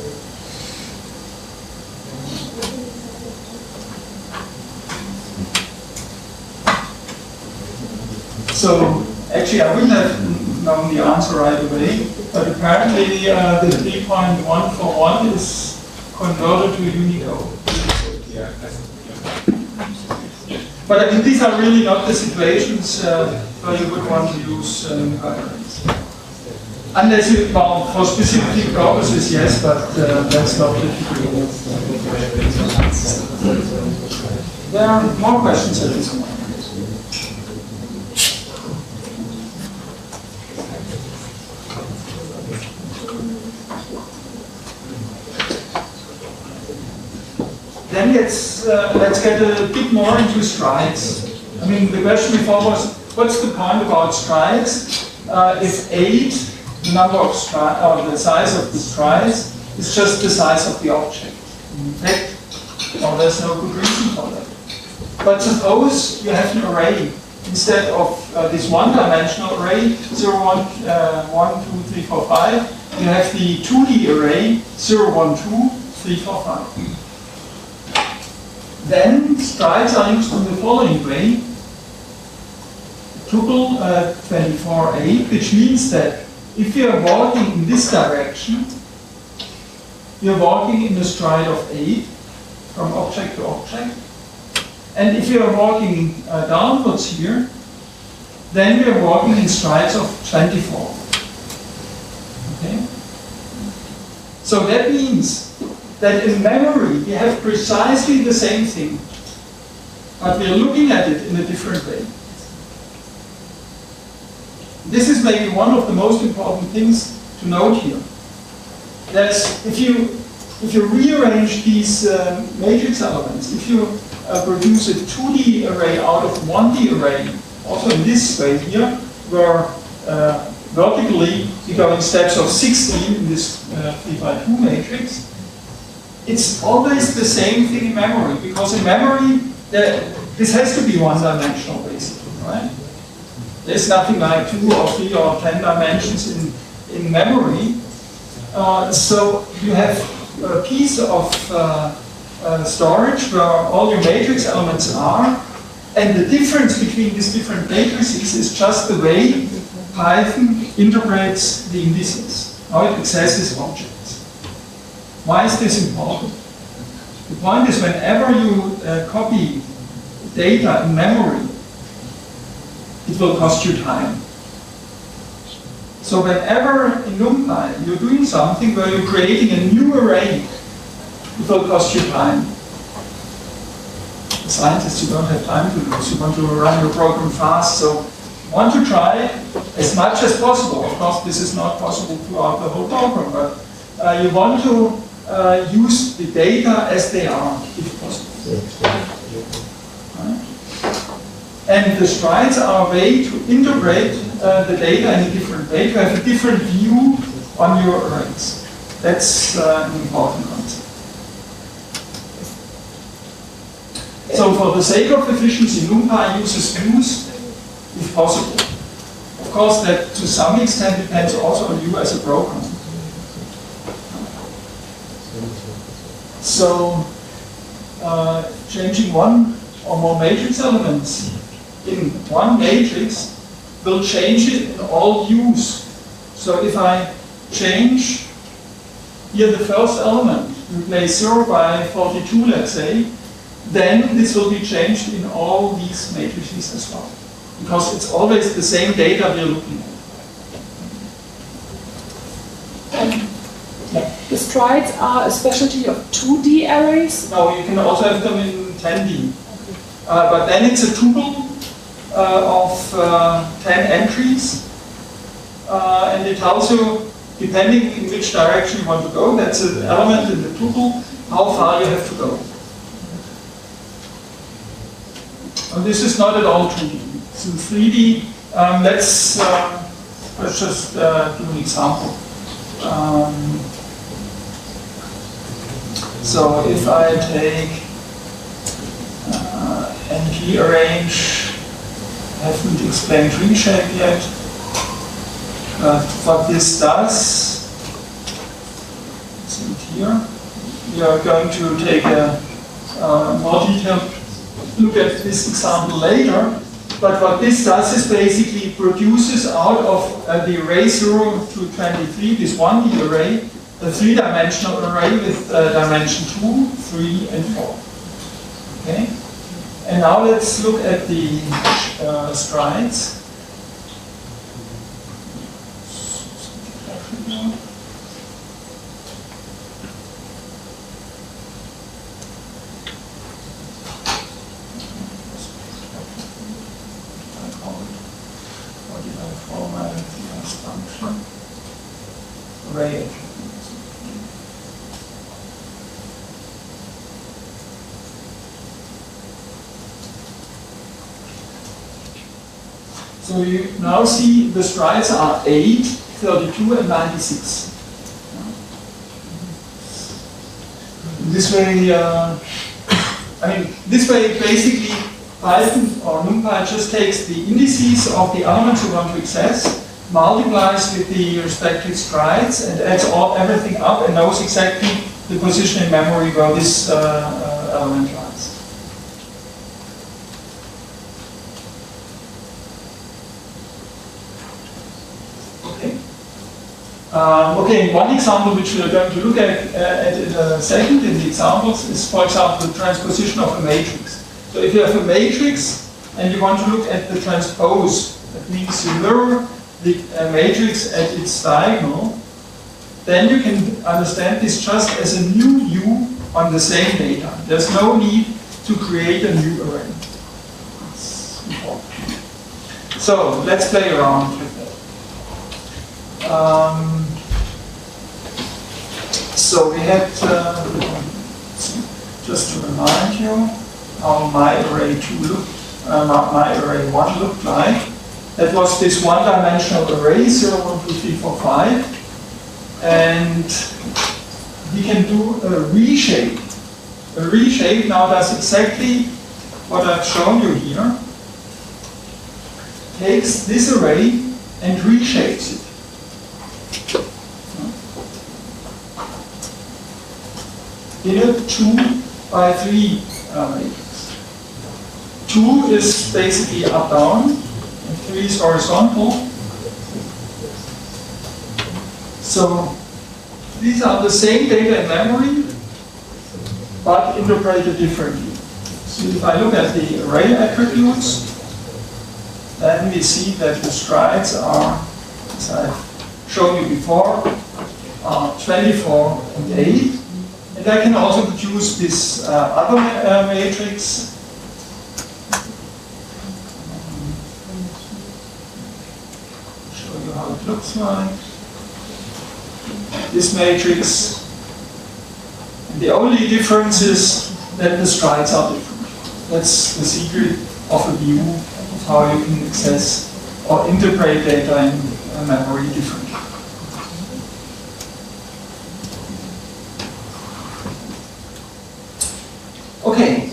So actually, I wouldn't have known the answer right away, but apparently the 3.141 is converted to Unicode. But I mean, these are really not the situations where you would want to use arrays. Unless you, well, for specific purposes, yes, but that's not typical. There are more questions at this point. Then let's get a bit more into strides. I mean, the question before was, what's the point about strides? If 8, the number of strides, or the size of the strides, is just the size of the object. In fact, well, there's no good reason for that. But suppose you have an array. Instead of this one-dimensional array, 0, 1, 1, 2, 3, 4, 5, you have the 2D array, 0, 1, 2, 3, 4, 5. Then strides are used in the following way. Tuple 24(8), which means that if you are walking in this direction, you're walking in the stride of 8 from object to object. And if you are walking downwards here, then we are walking in strides of 24. Okay? So that means that in memory we have precisely the same thing, but we are looking at it in a different way. this is maybe one of the most important things to note here. That's if you rearrange these matrix elements, if you produce a 2D array out of 1D array, also in this way here, where vertically you go in steps of 16 in this 3x2 matrix, it's always the same thing in memory, because in memory this has to be one-dimensional basically, right? There's nothing like 2 or 3 or 10 dimensions in memory. So you have a piece of storage where all your matrix elements are, and the difference between these different matrices is just the way Python interprets the indices, how it accesses objects. Why is this important? The point is, whenever you copy data in memory, it will cost you time. So whenever in NumPy you're doing something where you're creating a new array, it will cost you time. The scientists, you don't have time to do this. You want to run your program fast, so you want to try as much as possible. Of course, this is not possible throughout the whole program, but you want to use the data as they are, if possible. Right? And the strides are a way to integrate the data in a different way, to have a different view on your arrays. That's an important concept. So for the sake of efficiency, NumPy uses views if possible. Of course, that to some extent depends also on you as a programmer. So changing one or more matrix elements in one matrix will change it in all views. So if I change here the first element, replace 0 by 42, let's say, then this will be changed in all these matrices as well. Because it's always the same data we're looking at. The strides are a specialty of 2D arrays? No, you can also have them in 10D. But then it's a tuple of 10 entries. And it tells you, depending in which direction you want to go, that's an element in the tuple, how far you have to go. And this is not at all 2D. It's in 3D. Let's just do an example. So if I take NP arrange, I haven't explained tree shape yet, but what this does, it's in here. We are going to take a more detailed look at this example later, but what this does is basically produces out of the array 0 to 23, this 1D array, a 3-dimensional array with dimension 2, 3, and 4. Okay? And now let's look at the strides. Array. So you now see the strides are 8, 32, and 96. This way, this way basically Python or NumPy just takes the indices of the elements you want to access, multiplies with the respective strides, and adds everything up and knows exactly the position in memory where this element lies. Okay, one example which we are going to look at in a second in the examples is, for example, the transposition of a matrix. So if you have a matrix and you want to look at the transpose, that means you mirror the matrix at its diagonal, then you can understand this just as a new view on the same data. There's no need to create a new array. That's important. So let's play around with that. So we had, just to remind you, how my array 2 looked, my array 1 looked like. That was this one-dimensional array, 0, 1, 2, 3, 4, 5. And we can do a reshape. A reshape now does exactly what I've shown you here. Takes this array and reshapes it. In a 2 by 3 matrix. 2 is basically up down, and 3 is horizontal. So these are the same data in memory, but interpreted differently. So if I look at the array attributes, then we see that the strides are, as I've shown you before, 24 and 8. And I can also produce this other matrix. Show you how it looks like. This matrix. And the only difference is that the strides are different. That's the secret of a view of how you can access or interpret data in memory differently. Okay,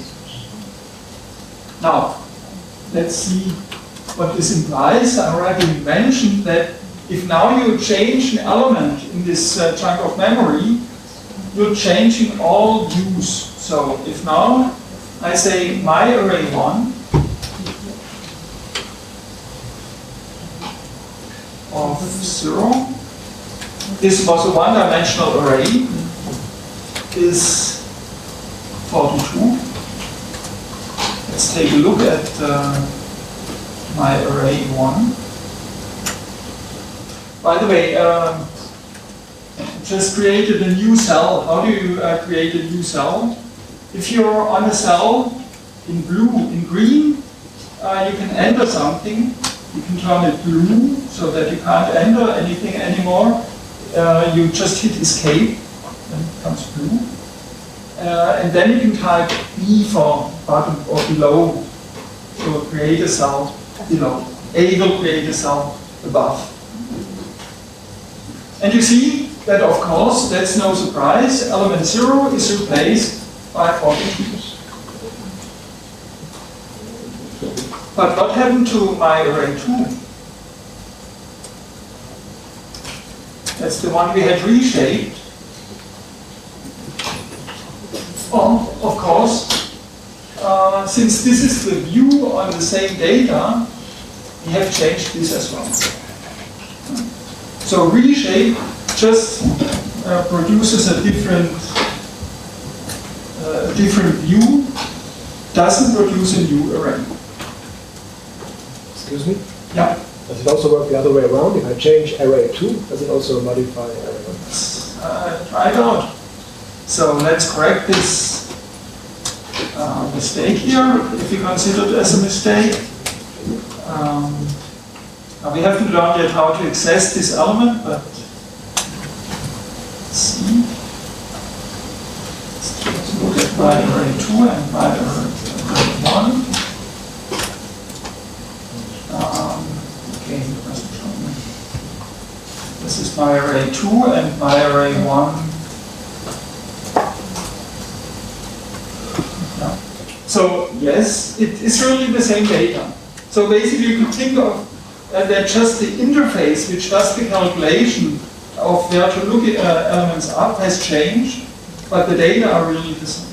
now let's see what this implies. I already mentioned that if now you change an element in this chunk of memory, you're changing all views. So if now I say my array 1 of 0, this was a one-dimensional array, is 42. Let's take a look at my array 1. By the way, just created a new cell. How do you create a new cell? If you're on a cell in blue, in green, you can enter something. You can turn it blue so that you can't enter anything anymore. You just hit escape, then it becomes blue. And then you can type B for bottom or below. So create a cell below. A will create a cell above. And you see that, of course, that's no surprise. Element 0 is replaced by 42. But what happened to my array 2? That's the one we had reshaped. Well, of course, since this is the view on the same data, we have changed this as well. So reshape just produces a different view, doesn't produce a new array. Excuse me? Yeah. Does it also work the other way around? If I change array 2, does it also modify array 1? Try it out. So let's correct this mistake here, if we consider it as a mistake. Now we haven't learned yet how to access this element, but let's see. Let's look at my array 2 and my array 1. Okay, this is my array 2 and my array 1. So yes, it is really the same data. So basically you could think of that just the interface which does the calculation of where to look at elements up has changed, but the data are really the same.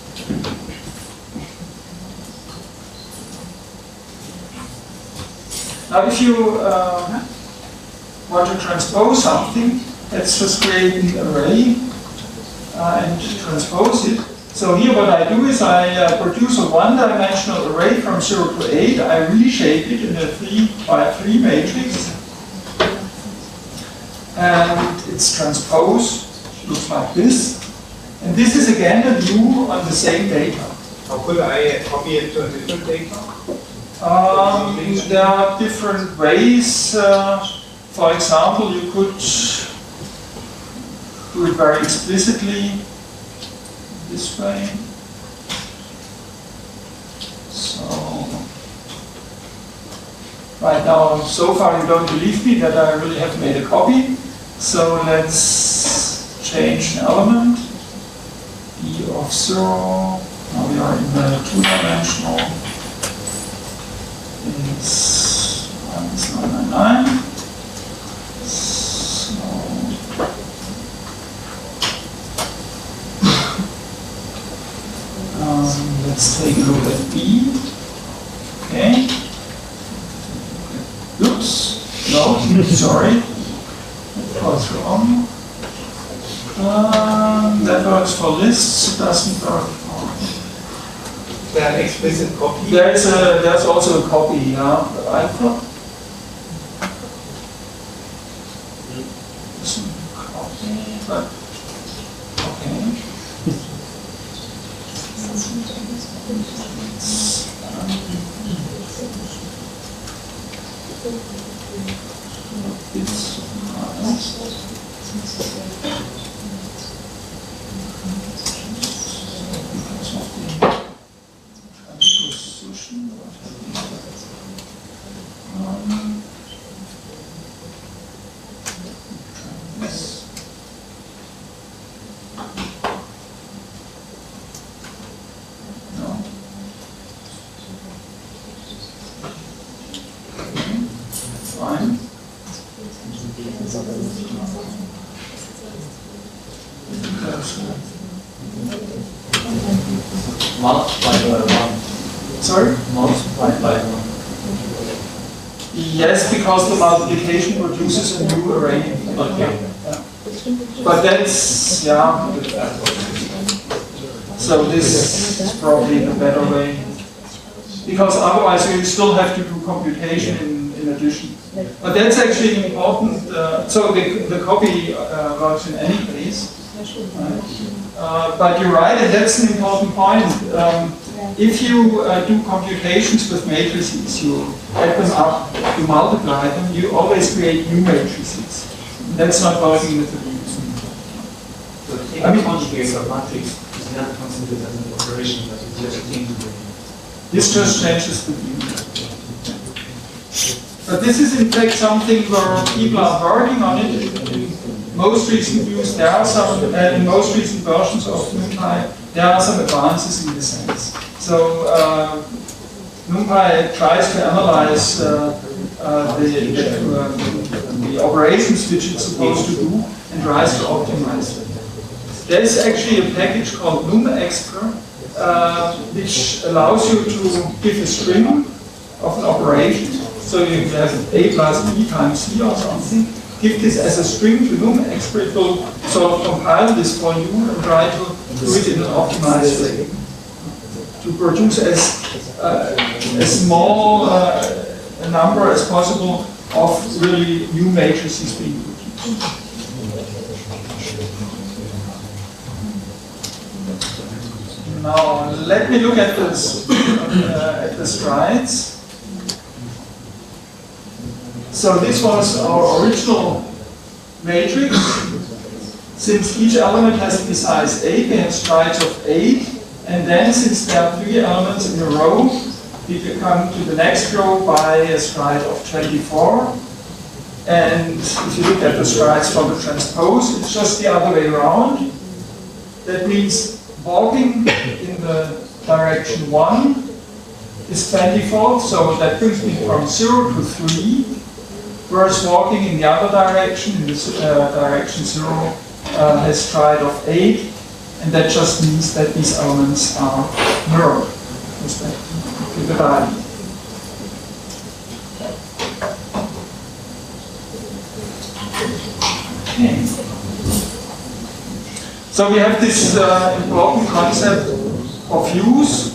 Now if you want to transpose something, let's just create an array and transpose it. So here what I do is I produce a one-dimensional array from 0 to 8. I reshape it in a 3 by 3 matrix. And it's transposed, looks like this. And this is again a view on the same data. How could I copy it to a different data? There are different ways. For example, you could do it very explicitly this way. So, right now, so far you don't believe me that I really have made a copy. So let's change an element. E of 0. Now we are in the two-dimensional. It's -999. So let's take a look at B. Okay. Oops. No, sorry. That was wrong. That works for lists, doesn't work for. An explicit copy. There's also a copy, yeah. I thought. Copy, but okay. Fine. Multiplied by 1. Sorry? Multiplied by 1. Yes, because the multiplication produces a new array. Okay. But that's, yeah. So this is probably the better way. Because otherwise we still have to do computation in addition. But that's actually important. So the copy works in any case. But you're right, and that's an important point. If you do computations with matrices, you add them up, you multiply them, you always create new matrices. That's not working with the views. So taking conjugates of matrix is not considered as an operation, but it's just a change. This just changes the view. But this is in fact something where people are working on it. In most recent views, there are some, in most recent versions of NumPy, there are some advances in this sense. So NumPy tries to analyze the operations which it's supposed to do and tries to optimize them. There's actually a package called NumExpr, which allows you to give a string of an operation. So you have A plus B times C or something. Give this as a string to NumExpr. It will sort of compile this for you and try to do it in an optimized way. To produce as small a number as possible of really new matrices being produced. Now let me look at this at the strides. So this was our original matrix. Since each element has to be size 8, we have strides of 8. And then since there are 3 elements in a row, we can come to the next row by a stride of 24. And if you look at the strides for the transpose, it's just the other way around. That means walking in the direction 1 is 24, so that brings me from 0 to 3. Whereas walking in the other direction, in this direction 0, has stride of 8, and that just means that these elements are mirrored with respect to the value. Okay. So we have this important concept of views.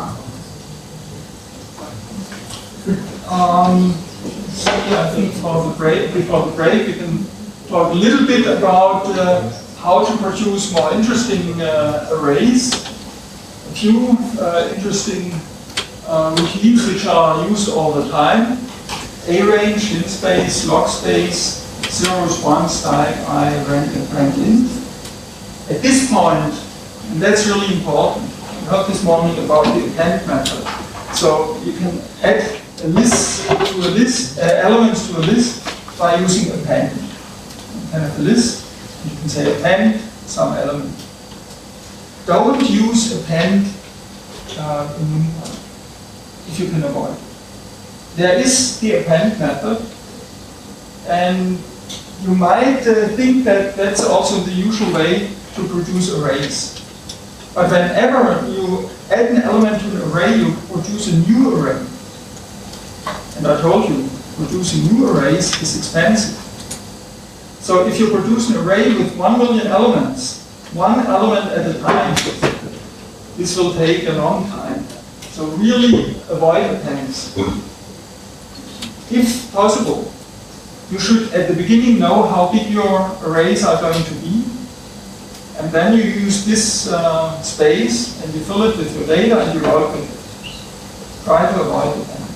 So yeah, I think before the break, we can talk a little bit about how to produce more interesting arrays. A few interesting routines which are used all the time. A range, in space, log space, zeros, ones, like I rank int. At this point, and that's really important, we heard this morning about the append method. So you can add a list to a list, elements to a list by using append. You can have a list, you can say append some element. Don't use append in NumPy if you can avoid it. There is the append method, and you might think that that's also the usual way to produce arrays. But whenever you add an element to an array, you produce a new array. And I told you, producing new arrays is expensive. So if you produce an array with 1 million elements, one element at a time, this will take a long time. So really avoid appends. If possible, you should at the beginning know how big your arrays are going to be. And then you use this space and you fill it with your data and you work with it. Try to avoid appends.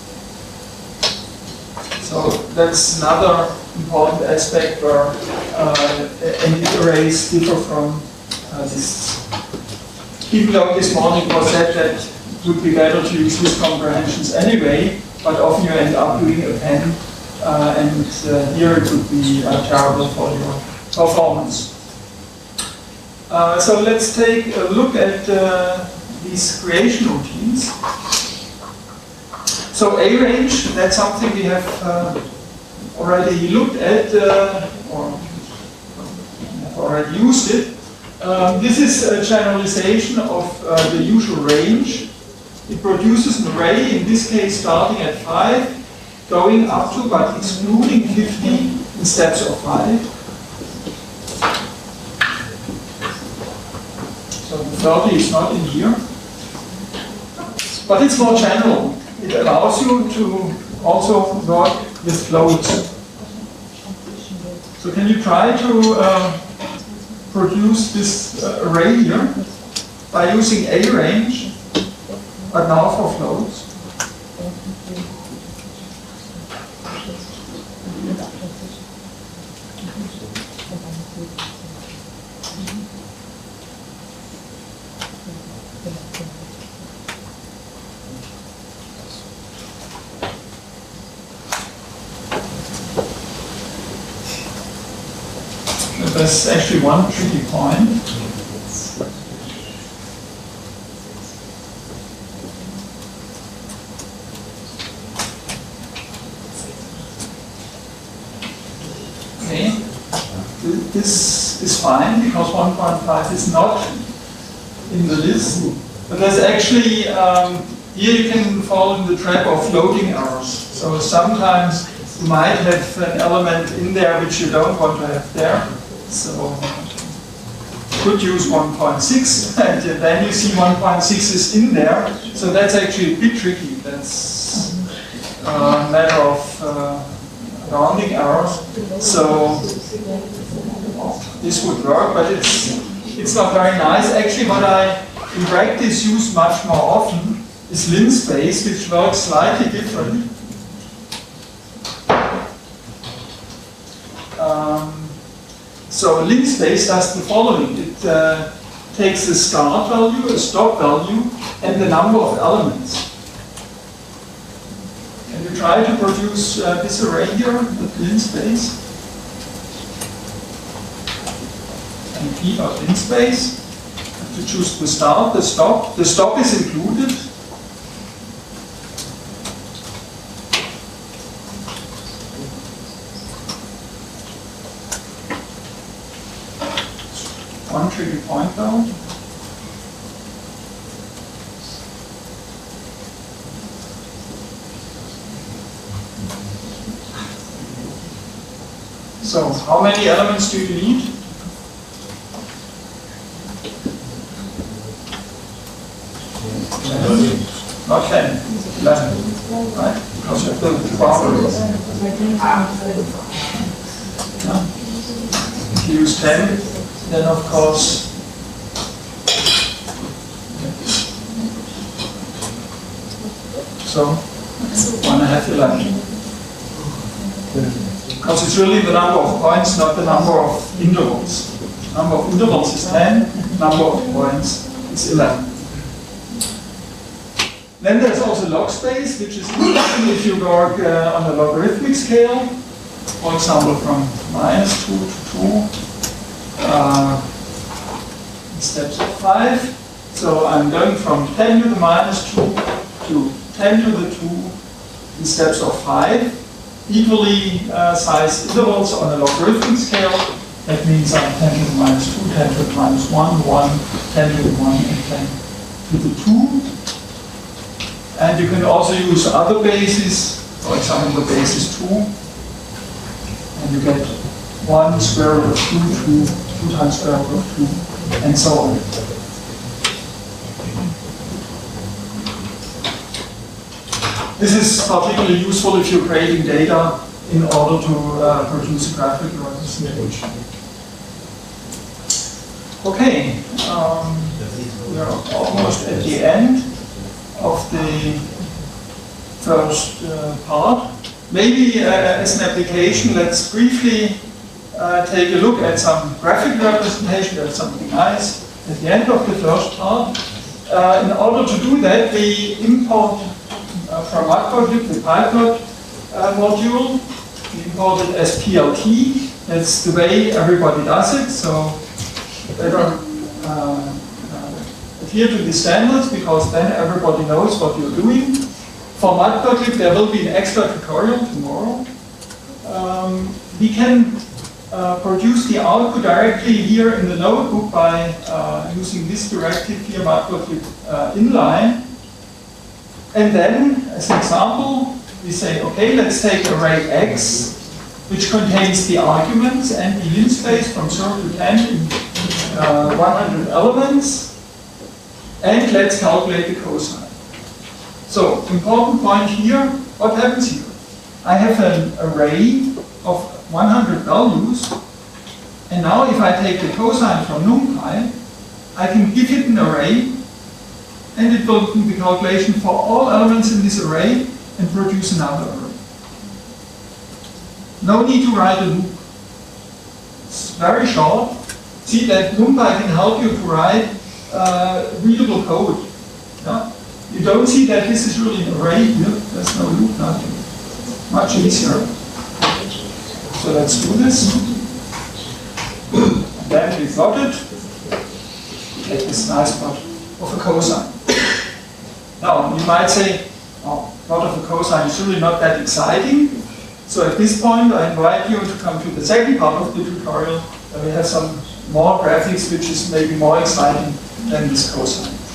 So that's another important aspect where arrays differ from lists. Even though this morning it was said that it would be better to use list comprehensions anyway, but often you end up doing append, and here it would be terrible for your performance. So let's take a look at these creation routines. So A range, that's something we have already looked at, or have already used it. This is a generalization of the usual range. It produces an array, in this case starting at 5, going up to but excluding 50 in steps of 5. So 30 is not in here. But it's more general. It allows you to also work with floats. So can you try to produce this array here by using A range, but now for floats? There's actually one tricky point. Okay, this is fine because 1.5 is not in the list. But there's actually, here you can fall in the trap of floating errors. So sometimes you might have an element in there which you don't want to have there. So you could use 1.6 and then you see 1.6 is in there. So that's actually a bit tricky. That's a matter of rounding errors. So this would work, but it's not very nice. Actually what I in practice use much more often is linspace, which works slightly different. So linspace does the following. It takes a start value, a stop value, and the number of elements. Can you try to produce this array here with linspace? And P of linspace. You have to choose the start, the stop. The stop is included. One tricky point though. So, how many elements do you need? Not 10, 11, right? Because you have the boundaries. If you use 10, then of course so 1.5, 11. because it's really the number of points, not the number of intervals. Number of intervals is 10, number of points is 11. Then there's also log space, which is interesting if you work on a logarithmic scale, for example from -2 to 2, in steps of 5. So I'm going from 10 to the -2 to 10 to the 2 in steps of 5. Equally sized intervals on a logarithmic scale. That means I'm 10 to the -2, 10 to the -1, 1, 10 to the 1, and 10 to the 2. And you can also use other bases, for example, the basis 2, and you get 1 square root of 2, 2 times square root of 2, and so on. This is particularly useful if you're creating data in order to produce a graphical representation. Okay, we are almost at the end of the first part. Maybe as an application, let's briefly take a look at some graphic representation. That's something nice at the end of the first part. In order to do that, we import from Matplotlib the PyPlot module. We import it as PLT. That's the way everybody does it. So better adhere to the standards, because then everybody knows what you're doing. For Matplotlib, there will be an extra tutorial tomorrow. We can produce the output directly here in the notebook by using this directive here, Matplotlib inline. And then, as an example, we say, okay, let's take array X, which contains the arguments and the linspace from 0 to 10 in 100 elements. And let's calculate the cosine. So, important point here, what happens here? I have an array of 100 values, and now if I take the cosine from NumPy, I can give it an array, and it will do the calculation for all elements in this array and produce another array. No need to write a loop. It's very short. See that NumPy can help you to write readable code. Yeah? You don't see that this is really an array here. There's no loop, nothing. Much easier. So let's do this. And then we plot it. Get this nice plot of a cosine. Now, you might say, oh, plot of a cosine is really not that exciting. So at this point, I invite you to come to the second part of the tutorial, where we have some more graphics, which is maybe more exciting than this cosine.